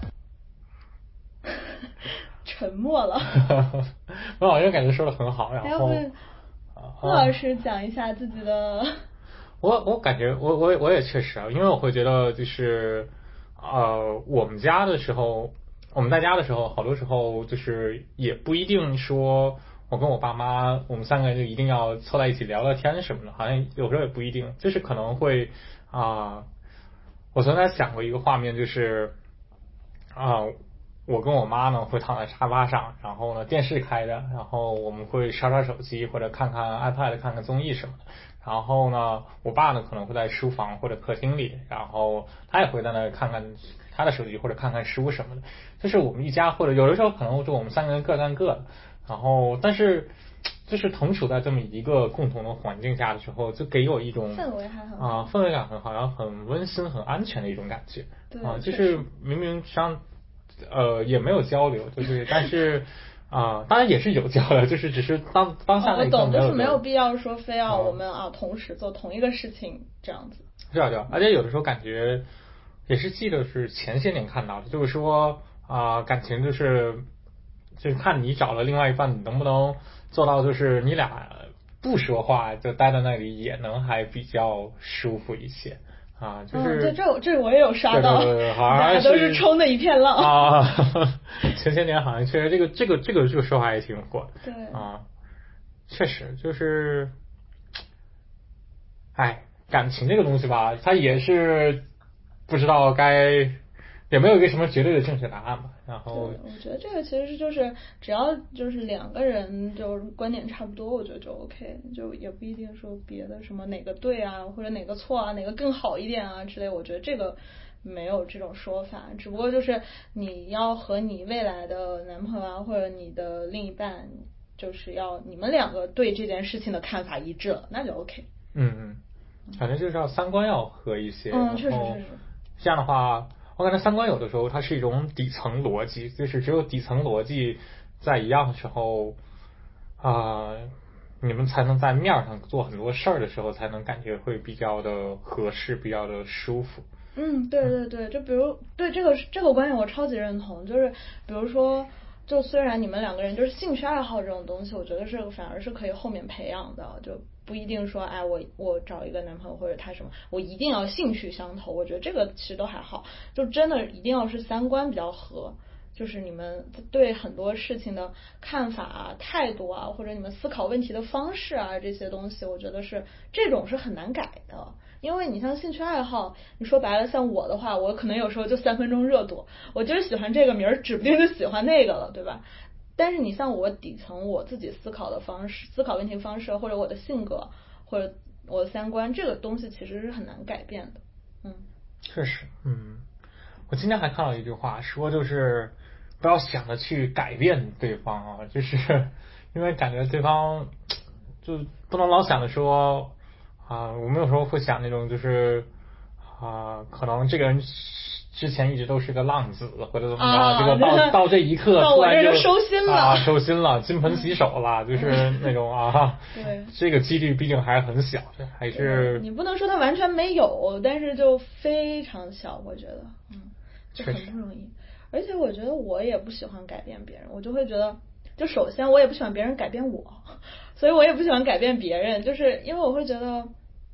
沉默了。 我好像感觉说的很好，然后陆老师讲一下自己的。 我我感觉我我我也确实啊，因为我会觉得就是呃我们家的时候，我们在家的时候，好多时候就是也不一定说。我跟我爸妈，我们三个人就一定要凑在一起聊聊天什么的，好像有时候也不一定，就是可能会啊、呃，我曾经想过一个画面，就是啊、呃，我跟我妈呢会躺在沙发上，然后呢电视开着，然后我们会刷刷手机或者看看 iPad 看看综艺什么的，然后呢我爸呢可能会在书房或者客厅里，然后他也会在那看看他的手机或者看看书什么的，就是我们一家或者有的时候可能就我们三个人各干各的。然后，但是就是同处在这么一个共同的环境下的时候，就给我一种氛围还很好啊，氛围感很好，然后很温馨、很安全的一种感觉。 对啊，就是明明上呃也没有交流，就是但是啊，当然也是有交流，就是只是当当下那个、哦、我懂，就是没有必要说非要我们啊同时做同一个事情这样子。 是啊，对啊，而且有的时候感觉也是记得是前些年看到的，就是说啊、呃，感情就是。就是看你找了另外一半，你能不能做到，就是你俩不说话就待在那里，也能还比较舒服一些啊。就是、 嗯、对，这这我也有刷到， 对对对，好像都是冲的一片浪啊。前些年好像确实这个这个这个这个说法也挺火， 对啊，确实就是，哎，感情这个东西吧，它也是不知道该。也没有一个什么绝对的正确答案吧，然后我觉得这个其实是就是只要就是两个人就是观点差不多，我觉得就 OK， 就也不一定说别的什么哪个对啊或者哪个错啊哪个更好一点啊之类，我觉得这个没有这种说法，只不过就是你要和你未来的男朋友啊或者你的另一半，就是要你们两个对这件事情的看法一致了，那就 OK。 嗯嗯，反正就是要三观要合一些， 嗯，确实确实。 这样的话。我感觉三观有的时候它是一种底层逻辑，就是只有底层逻辑在一样的时候啊、呃，你们才能在面上做很多事儿的时候，才能感觉会比较的合适，比较的舒服。 嗯，对对对，就比如对这个这个观点我超级认同，就是比如说，就虽然你们两个人就是兴趣爱好这种东西，我觉得是反而是可以后面培养的，就不一定说哎我我找一个男朋友或者他什么，我一定要兴趣相投，我觉得这个其实都还好，就真的一定要是三观比较合，就是你们对很多事情的看法啊、态度啊，或者你们思考问题的方式啊，这些东西，我觉得是这种是很难改的。因为你像兴趣爱好，你说白了，像我的话，我可能有时候就三分钟热度，我就是喜欢这个，明儿指不定就喜欢那个了，对吧？但是你像我底层我自己思考的方式、思考问题方式，或者我的性格，或者我的三观，这个东西其实是很难改变的。 嗯， 确实，嗯，我今天还看到一句话，说就是不要想着去改变对方啊，就是因为感觉对方就不能老想着说啊，我们有时候会想那种就是啊，可能这个人之前一直都是个浪子或者怎么着， 啊、 这个到到这一刻突然就收心了啊，收心了，金盆洗手了，就是那种啊， 对， 这个几率毕竟还是很小的，还是你不能说他完全没有，但是就非常小，我觉得，嗯，就很不容易。而且我觉得我也不喜欢改变别人，我就会觉得，就首先我也不喜欢别人改变我，所以我也不喜欢改变别人，就是因为我会觉得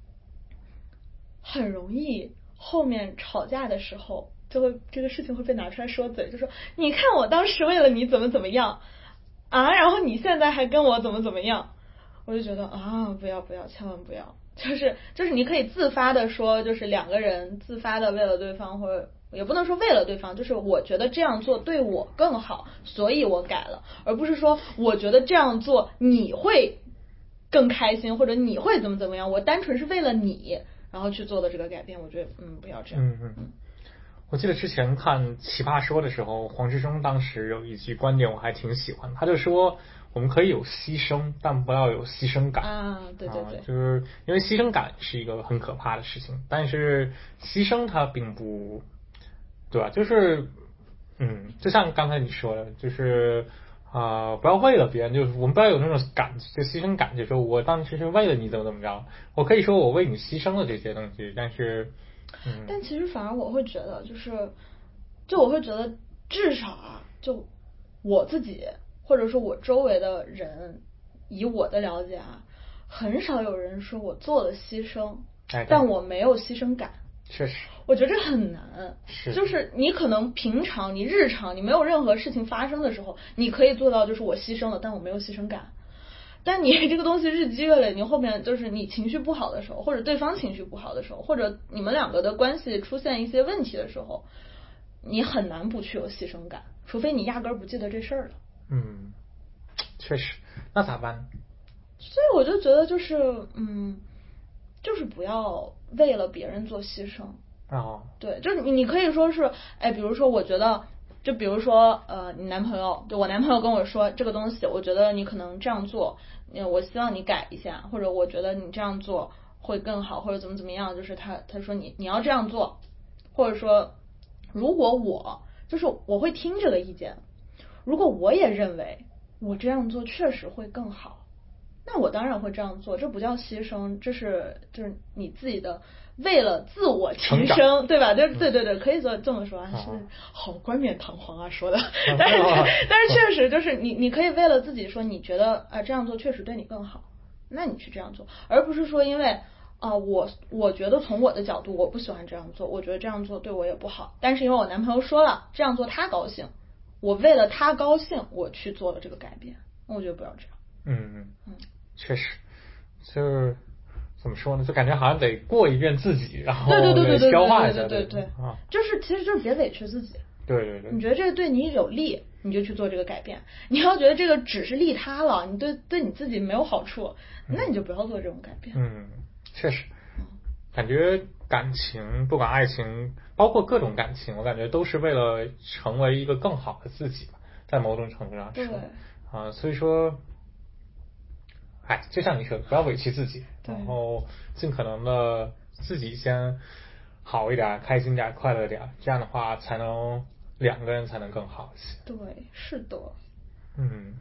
很容易后面吵架的时候，就会这个事情会被拿出来说嘴，就说你看我当时为了你怎么怎么样啊，然后你现在还跟我怎么怎么样，我就觉得啊，不要不要，千万不要，就是就是你可以自发的说，就是两个人自发的为了对方，或者也不能说为了对方，就是我觉得这样做对我更好，所以我改了，而不是说我觉得这样做你会更开心，或者你会怎么怎么样，我单纯是为了你然后去做的这个改变，我觉得嗯不要这样。 嗯嗯嗯。我记得之前看《奇葩说》的时候，黄志忠当时有一句观点我还挺喜欢，他就说我们可以有牺牲，但不要有牺牲感啊，对对对、 啊，就是因为牺牲感是一个很可怕的事情，但是牺牲它并不，对吧？就是嗯，就像刚才你说的，就是啊、呃，不要为了别人，就是我们不要有那种感，就牺牲感，就是说我当时是为了你怎么怎么着，我可以说我为你牺牲了这些东西，但是。嗯、 但其实反而我会觉得，就是就我会觉得至少啊，就我自己或者说我周围的人，以我的了解啊，很少有人说我做了牺牲， 哎、 但我没有牺牲感。 确实， 我觉得这很难。 是， 就是你可能平常你日常你没有任何事情发生的时候，你可以做到就是我牺牲了，但我没有牺牲感。但你这个东西日积月累，你后面就是你情绪不好的时候，或者对方情绪不好的时候，或者你们两个的关系出现一些问题的时候，你很难不去有牺牲感，除非你压根儿不记得这事儿了。 嗯，确实，那咋办？ 所以我就觉得就是嗯，就是不要为了别人做牺牲。 哦， 对，就是你你可以说是，哎，比如说我觉得。就比如说，呃，你男朋友，就我男朋友跟我说这个东西，我觉得你可能这样做，我希望你改一下，或者我觉得你这样做会更好，或者怎么怎么样，就是他他说你你要这样做，或者说，如果我就是我会听这个意见，如果我也认为我这样做确实会更好，那我当然会这样做，这不叫牺牲，这是就是你自己的。为了自我提升，对吧？对对对对，可以这这么说，还是好冠冕堂皇啊说的。但是但是确实就是你你可以为了自己说，你觉得啊这样做确实对你更好，那你去这样做，而不是说因为啊我我觉得从我的角度我不喜欢这样做，我觉得这样做对我也不好，但是因为我男朋友说了这样做他高兴，我为了他高兴我去做了这个改变，我觉得不要这样。 嗯嗯嗯，确实就是。怎么说呢？就感觉好像得过一遍自己，然后得消化一下， 对对对，啊，就是其实就是别委屈自己。 对对对， 你觉得这个对你有利，你就去做这个改变。你要觉得这个只是利他了，你对对你自己没有好处，那你就不要做这种改变。 嗯，确实，感觉感情，不管爱情，包括各种感情，我感觉都是为了成为一个更好的自己吧，在某种程度上说，啊，所以说。哎，就像你说的，不要委屈自己，然后尽可能的自己先好一点，开心点，快乐点，这样的话才能两个人才能更好一些。 对，是的。 嗯，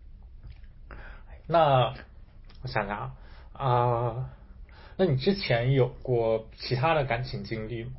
那我想想啊，啊、呃，那你之前有过其他的感情经历吗？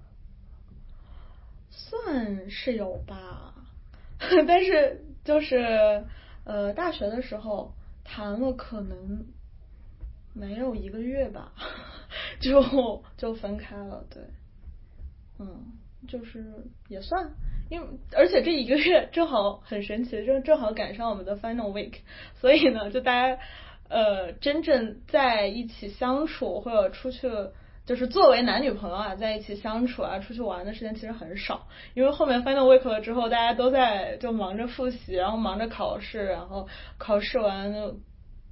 算是有吧，但是就是呃，大学的时候。谈了可能没有一个月吧，就就分开了。对，嗯，就是也算，因为而且这一个月正好很神奇，正正好赶上我们的 final week， 所以呢，就大家呃真正在一起相处或者出去。就是作为男女朋友啊，在一起相处啊，出去玩的时间其实很少，因为后面 final week 了之后，大家都在就忙着复习，然后忙着考试，然后考试完就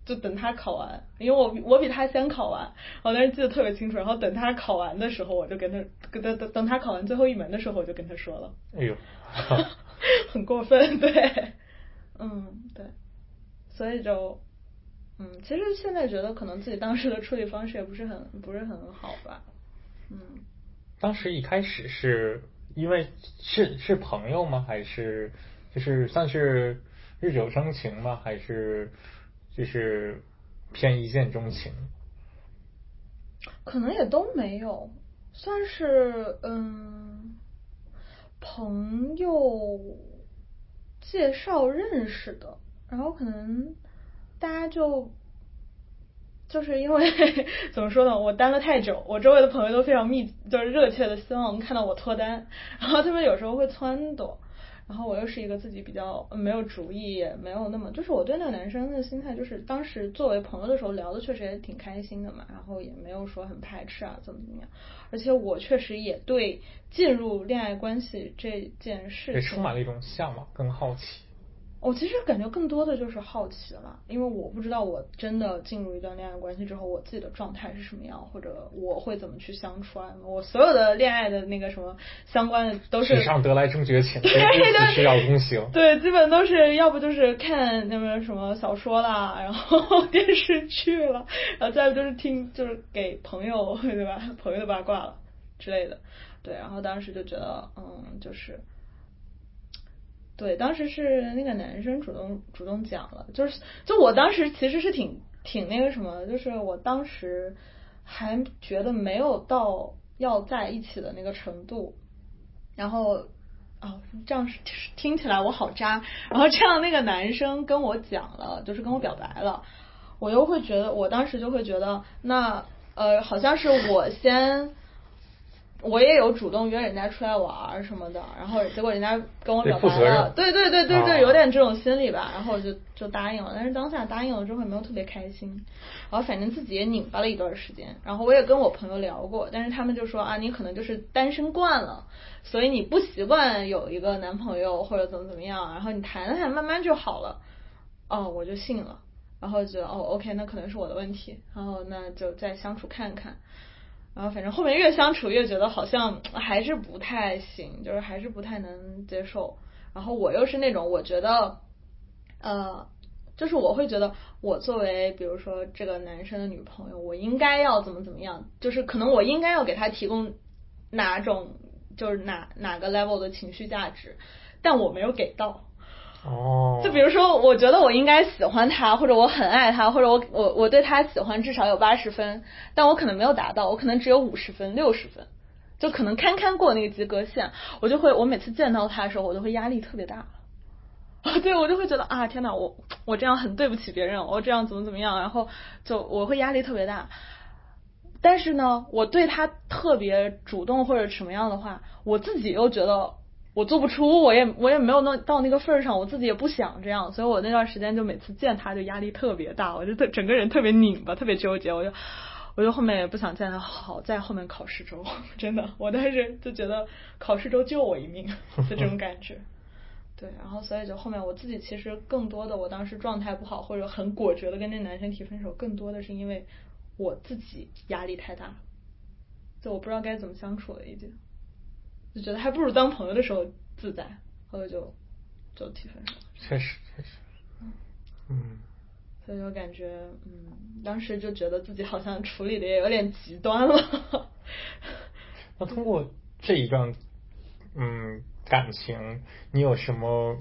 就等他考完，因为我我比他先考完，我当时记得特别清楚。然后等他考完的时候，我就跟他跟他等等他考完最后一门的时候，我就跟他说了。 哎呦， 很过分，对，嗯，对，所以就，嗯，其实现在觉得可能自己当时的处理方式也不是很不是很好吧，嗯。 当时一开始是因为是是朋友吗？还是就是算是日久生情吗？还是就是偏一见钟情？ 可能也都没有，算是嗯朋友介绍认识的，然后可能大家就。就是因为怎么说呢，我单了太久，我周围的朋友都非常密，就是热切的希望看到我脱单，然后他们有时候会撺掇，然后我又是一个自己比较没有主意，也没有那么，就是我对那个男生的心态，就是当时作为朋友的时候聊的确实也挺开心的嘛，然后也没有说很排斥啊怎么怎么样，而且我确实也对进入恋爱关系这件事情也充满了一种向往跟好奇。 我其实感觉更多的就是好奇了，因为我不知道我真的进入一段恋爱关系之后，我自己的状态是什么样，或者我会怎么去相处啊。我所有的恋爱的那个什么相关的都是纸上得来终觉浅，此事要躬行。 对，基本都是要不就是看那个什么小说啦，然后电视剧了，然后再不就是听就是给朋友对吧，朋友的八卦了之类的。对，然后当时就觉得嗯就是。对，当时是那个男生主动主动讲了，就是就我当时其实是挺挺那个什么，就是我当时还觉得没有到要在一起的那个程度，然后哦这样听起来我好渣，然后这样那个男生跟我讲了，就是跟我表白了，我又会觉得我当时就会觉得那呃好像是我先。我也有主动约人家出来玩什么的，然后结果人家跟我表白了，对对对对对，有点这种心理吧，然后我就就答应了，但是当下答应了之后也没有特别开心，然后反正自己也拧巴了一段时间，然后我也跟我朋友聊过，但是他们就说啊，你可能就是单身惯了，所以你不习惯有一个男朋友或者怎么怎么样，然后你谈了谈慢慢就好了，哦，我就信了，然后觉得哦 OK 那可能是我的问题，然后那就再相处看看。然后反正后面越相处越觉得好像还是不太行，就是还是不太能接受。然后我又是那种我觉得，呃，就是我会觉得我作为比如说这个男生的女朋友，我应该要怎么怎么样，就是可能我应该要给他提供哪种就是哪哪个 level 的情绪价值，但我没有给到。 哦， 就比如说我觉得我应该喜欢他，或者我很爱他，或者我我我对他喜欢至少有八十分，但我可能没有达到，我可能只有五十分六十分，就可能堪堪过那个及格线，我就会我每次见到他的时候我都会压力特别大，对，我就会觉得啊天哪，我我这样很对不起别人，我这样怎么怎么样，然后就我会压力特别大。但是呢我对他特别主动或者什么样的话，我自己又觉得我做不出，我也我也没有弄到那个份上，我自己也不想这样，所以我那段时间就每次见他就压力特别大，我就特整个人特别拧巴，特别纠结，我就我就后面也不想见他。好在后面考试周，真的，我当时就觉得考试周救我一命，就这种感觉。对，然后所以就后面我自己其实更多的，我当时状态不好或者很果决的跟那男生提分手，更多的是因为我自己压力太大，就我不知道该怎么相处了已经。就觉得还不如当朋友的时候自在，后来就就提分手。 确实确实，嗯， 所以就感觉嗯，当时就觉得自己好像处理的也有点极端了。 那通过这一段嗯感情，你有什么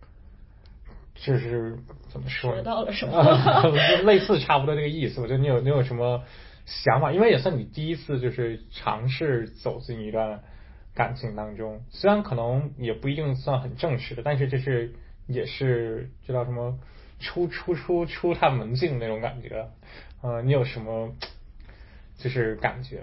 就是怎么说？ 学到了什么？ 类似差不多这个意思。我觉得你有你有什么想法？因为也算你第一次就是尝试走进一段感情当中，虽然可能也不一定算很正式的，但是这是也是知道什么出出出出探门径那种感觉。呃，你有什么就是感觉？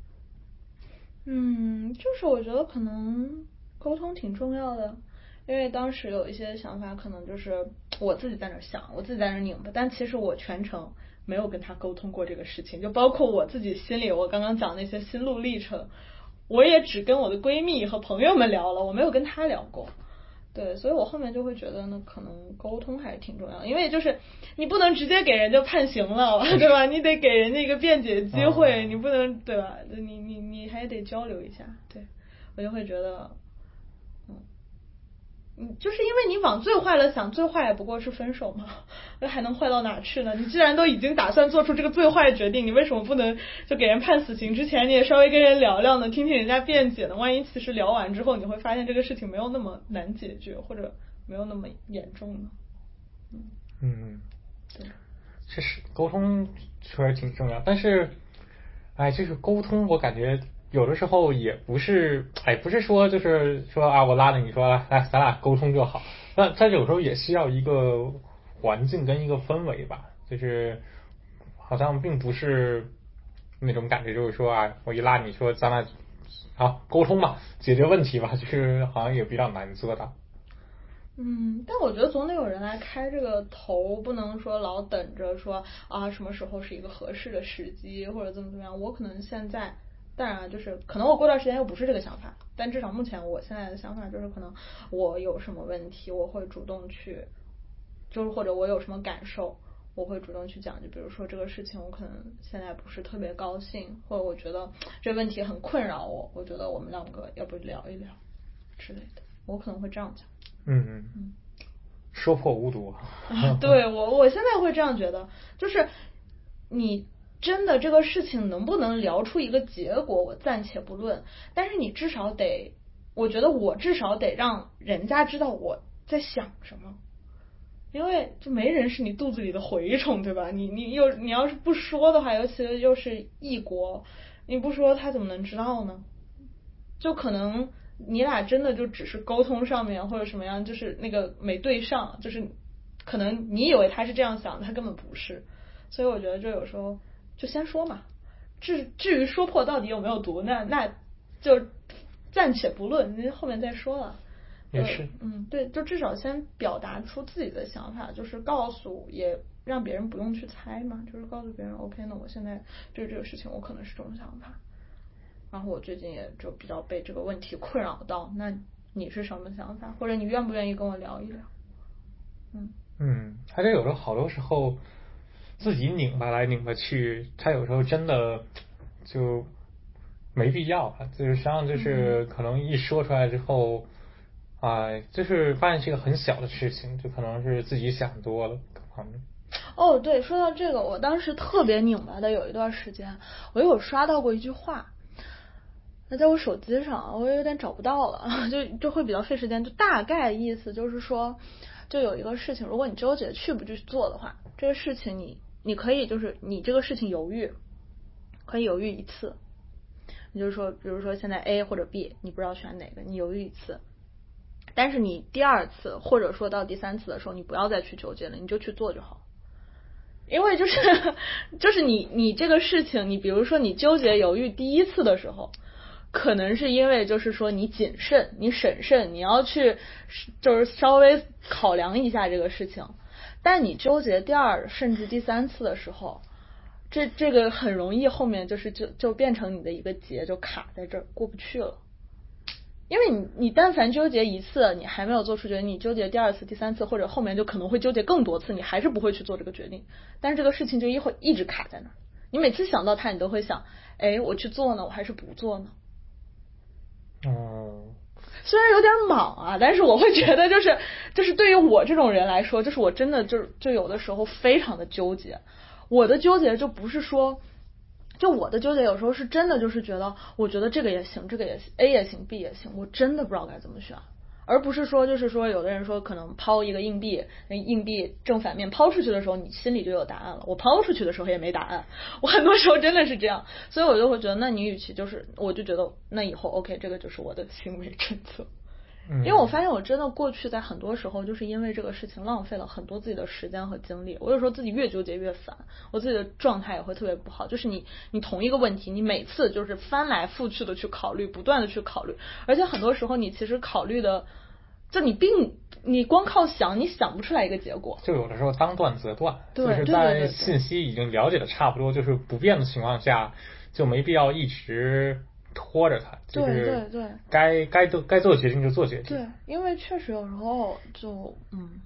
嗯，就是我觉得可能沟通挺重要的，因为当时有一些想法可能就是我自己在那想，我自己在那拧巴，但其实我全程没有跟他沟通过这个事情，就包括我自己心里我刚刚讲那些心路历程，我也只跟我的闺蜜和朋友们聊了，我没有跟他聊过。 对，所以我后面就会觉得呢，可能沟通还是挺重要的，因为就是你不能直接给人家判刑了，对吧？你得给人家一个辩解机会，你不能对吧？你你你还得交流一下，对，我就会觉得，嗯，嗯，就是因为你往最坏了想，最坏也不过是分手嘛，那还能坏到哪去呢？你既然都已经打算做出这个最坏决定，你为什么不能就给人判死刑之前，你也稍微跟人聊聊呢，听听人家辩解呢？万一其实聊完之后，你会发现这个事情没有那么难解决，或者没有那么严重呢？ 嗯嗯， 对， 确实沟通确实挺重要，但是，哎，这个沟通我感觉有的时候也不是，哎，不是说就是说啊，我拉着你说来，咱俩沟通就好。那它有时候也需要一个环境跟一个氛围吧，就是好像并不是那种感觉，就是说啊，我一拉你说咱俩好沟通吧，解决问题吧，就是好像也比较难做到。 嗯，但我觉得总得有人来开这个头，不能说老等着说啊什么时候是一个合适的时机或者怎么怎么样。我可能现在，当然就是可能我过段时间又不是这个想法，但至少目前我现在的想法就是可能我有什么问题，我会主动去，就是或者我有什么感受，我会主动去讲。就比如说这个事情，我可能现在不是特别高兴，或者我觉得这问题很困扰我，我觉得我们两个要不聊一聊之类的，我可能会这样讲。 嗯嗯嗯，说破无毒。 啊、对我，我现在会这样觉得，就是你真的这个事情能不能聊出一个结果，我暂且不论，但是你至少得，我觉得我至少得让人家知道我在想什么，因为就没人是你肚子里的蛔虫，对吧？你你又你要是不说的话，尤其又是异国，你不说他怎么能知道呢？就可能。你俩真的就只是沟通上面或者什么样，就是那个没对上，就是可能你以为他是这样想，他根本不是。所以我觉得就有时候就先说嘛，至至于说破到底有没有毒，那那就暂且不论，那后面再说了。 也是， 嗯，对，就至少先表达出自己的想法，就是告诉也让别人不用去猜嘛，就是告诉别人 OK， 那我现在对这个事情我可能是这种想法。然后我最近也就比较被这个问题困扰到，那你是什么想法？或者你愿不愿意跟我聊一聊？嗯嗯，他这有时候好多时候自己拧巴来拧巴去，他有时候真的就没必要啊。就是实际上就是可能一说出来之后，啊、呃，就是发现是一个很小的事情，就可能是自己想多了各方面。 哦，对，说到这个，我当时特别拧巴的有一段时间，我有刷到过一句话。那在我手机上我有点找不到了，就就会比较费时间，就大概意思就是说，就有一个事情，如果你纠结去不去做的话，这个事情你你可以就是你这个事情犹豫可以犹豫一次，你就是说比如说现在 A 或者 B 你不知道选哪个，你犹豫一次，但是你第二次或者说到第三次的时候你不要再去纠结了，你就去做就好。因为就是就是你你这个事情，你比如说你纠结犹豫第一次的时候，可能是因为就是说你谨慎你审慎，你要去就是稍微考量一下这个事情，但你纠结第二甚至第三次的时候，这这个很容易后面就是就就变成你的一个结，就卡在这儿过不去了。因为你你但凡纠结一次你还没有做出决定，你纠结第二次第三次或者后面就可能会纠结更多次，你还是不会去做这个决定，但是这个事情就一会一直卡在那儿，你每次想到它你都会想，哎，我去做呢我还是不做呢。 哦， 虽然有点莽啊，但是我会觉得就是就是对于我这种人来说，就是我真的就就有的时候非常的纠结。我的纠结就不是说就我的纠结有时候是真的就是觉得我觉得这个也行这个也行 A 也行 B 也行，我真的不知道该怎么选，而不是说就是说有的人说可能抛一个硬币，那硬币正反面抛出去的时候你心里就有答案了，我抛出去的时候也没答案，我很多时候真的是这样，所以我就会觉得那你与其就是我就觉得那以后 OK 这个就是我的行为政策。因为我发现我真的过去在很多时候就是因为这个事情浪费了很多自己的时间和精力，我有时候自己越纠结越烦，我自己的状态也会特别不好，就是你你同一个问题你每次就是翻来覆去的去考虑，不断的去考虑，而且很多时候你其实考虑的就你并你光靠想你想不出来一个结果， 就有的时候当断则断， 对， 就是在信息已经了解的差不多就是不变的情况下就没必要一直拖着他，就对是对对， 该该做该做决定就做决定。 对，因为确实有时候就嗯。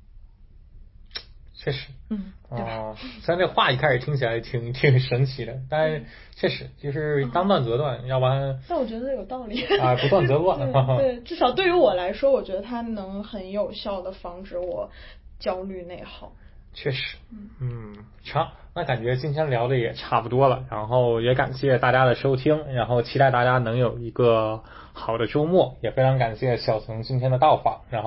确实， 嗯，对吧？ 哦，虽然这话一开始听起来挺挺神奇的，但是确实就是当断则断，嗯、要不然。 但我觉得有道理啊，不断则乱。 对, 对，至少对于我来说，我觉得它能很有效的防止我焦虑内耗。 确实，嗯，成，那感觉今天聊的也差不多了，然后也感谢大家的收听，然后期待大家能有一个好的周末，也非常感谢小熊今天的到访，然后。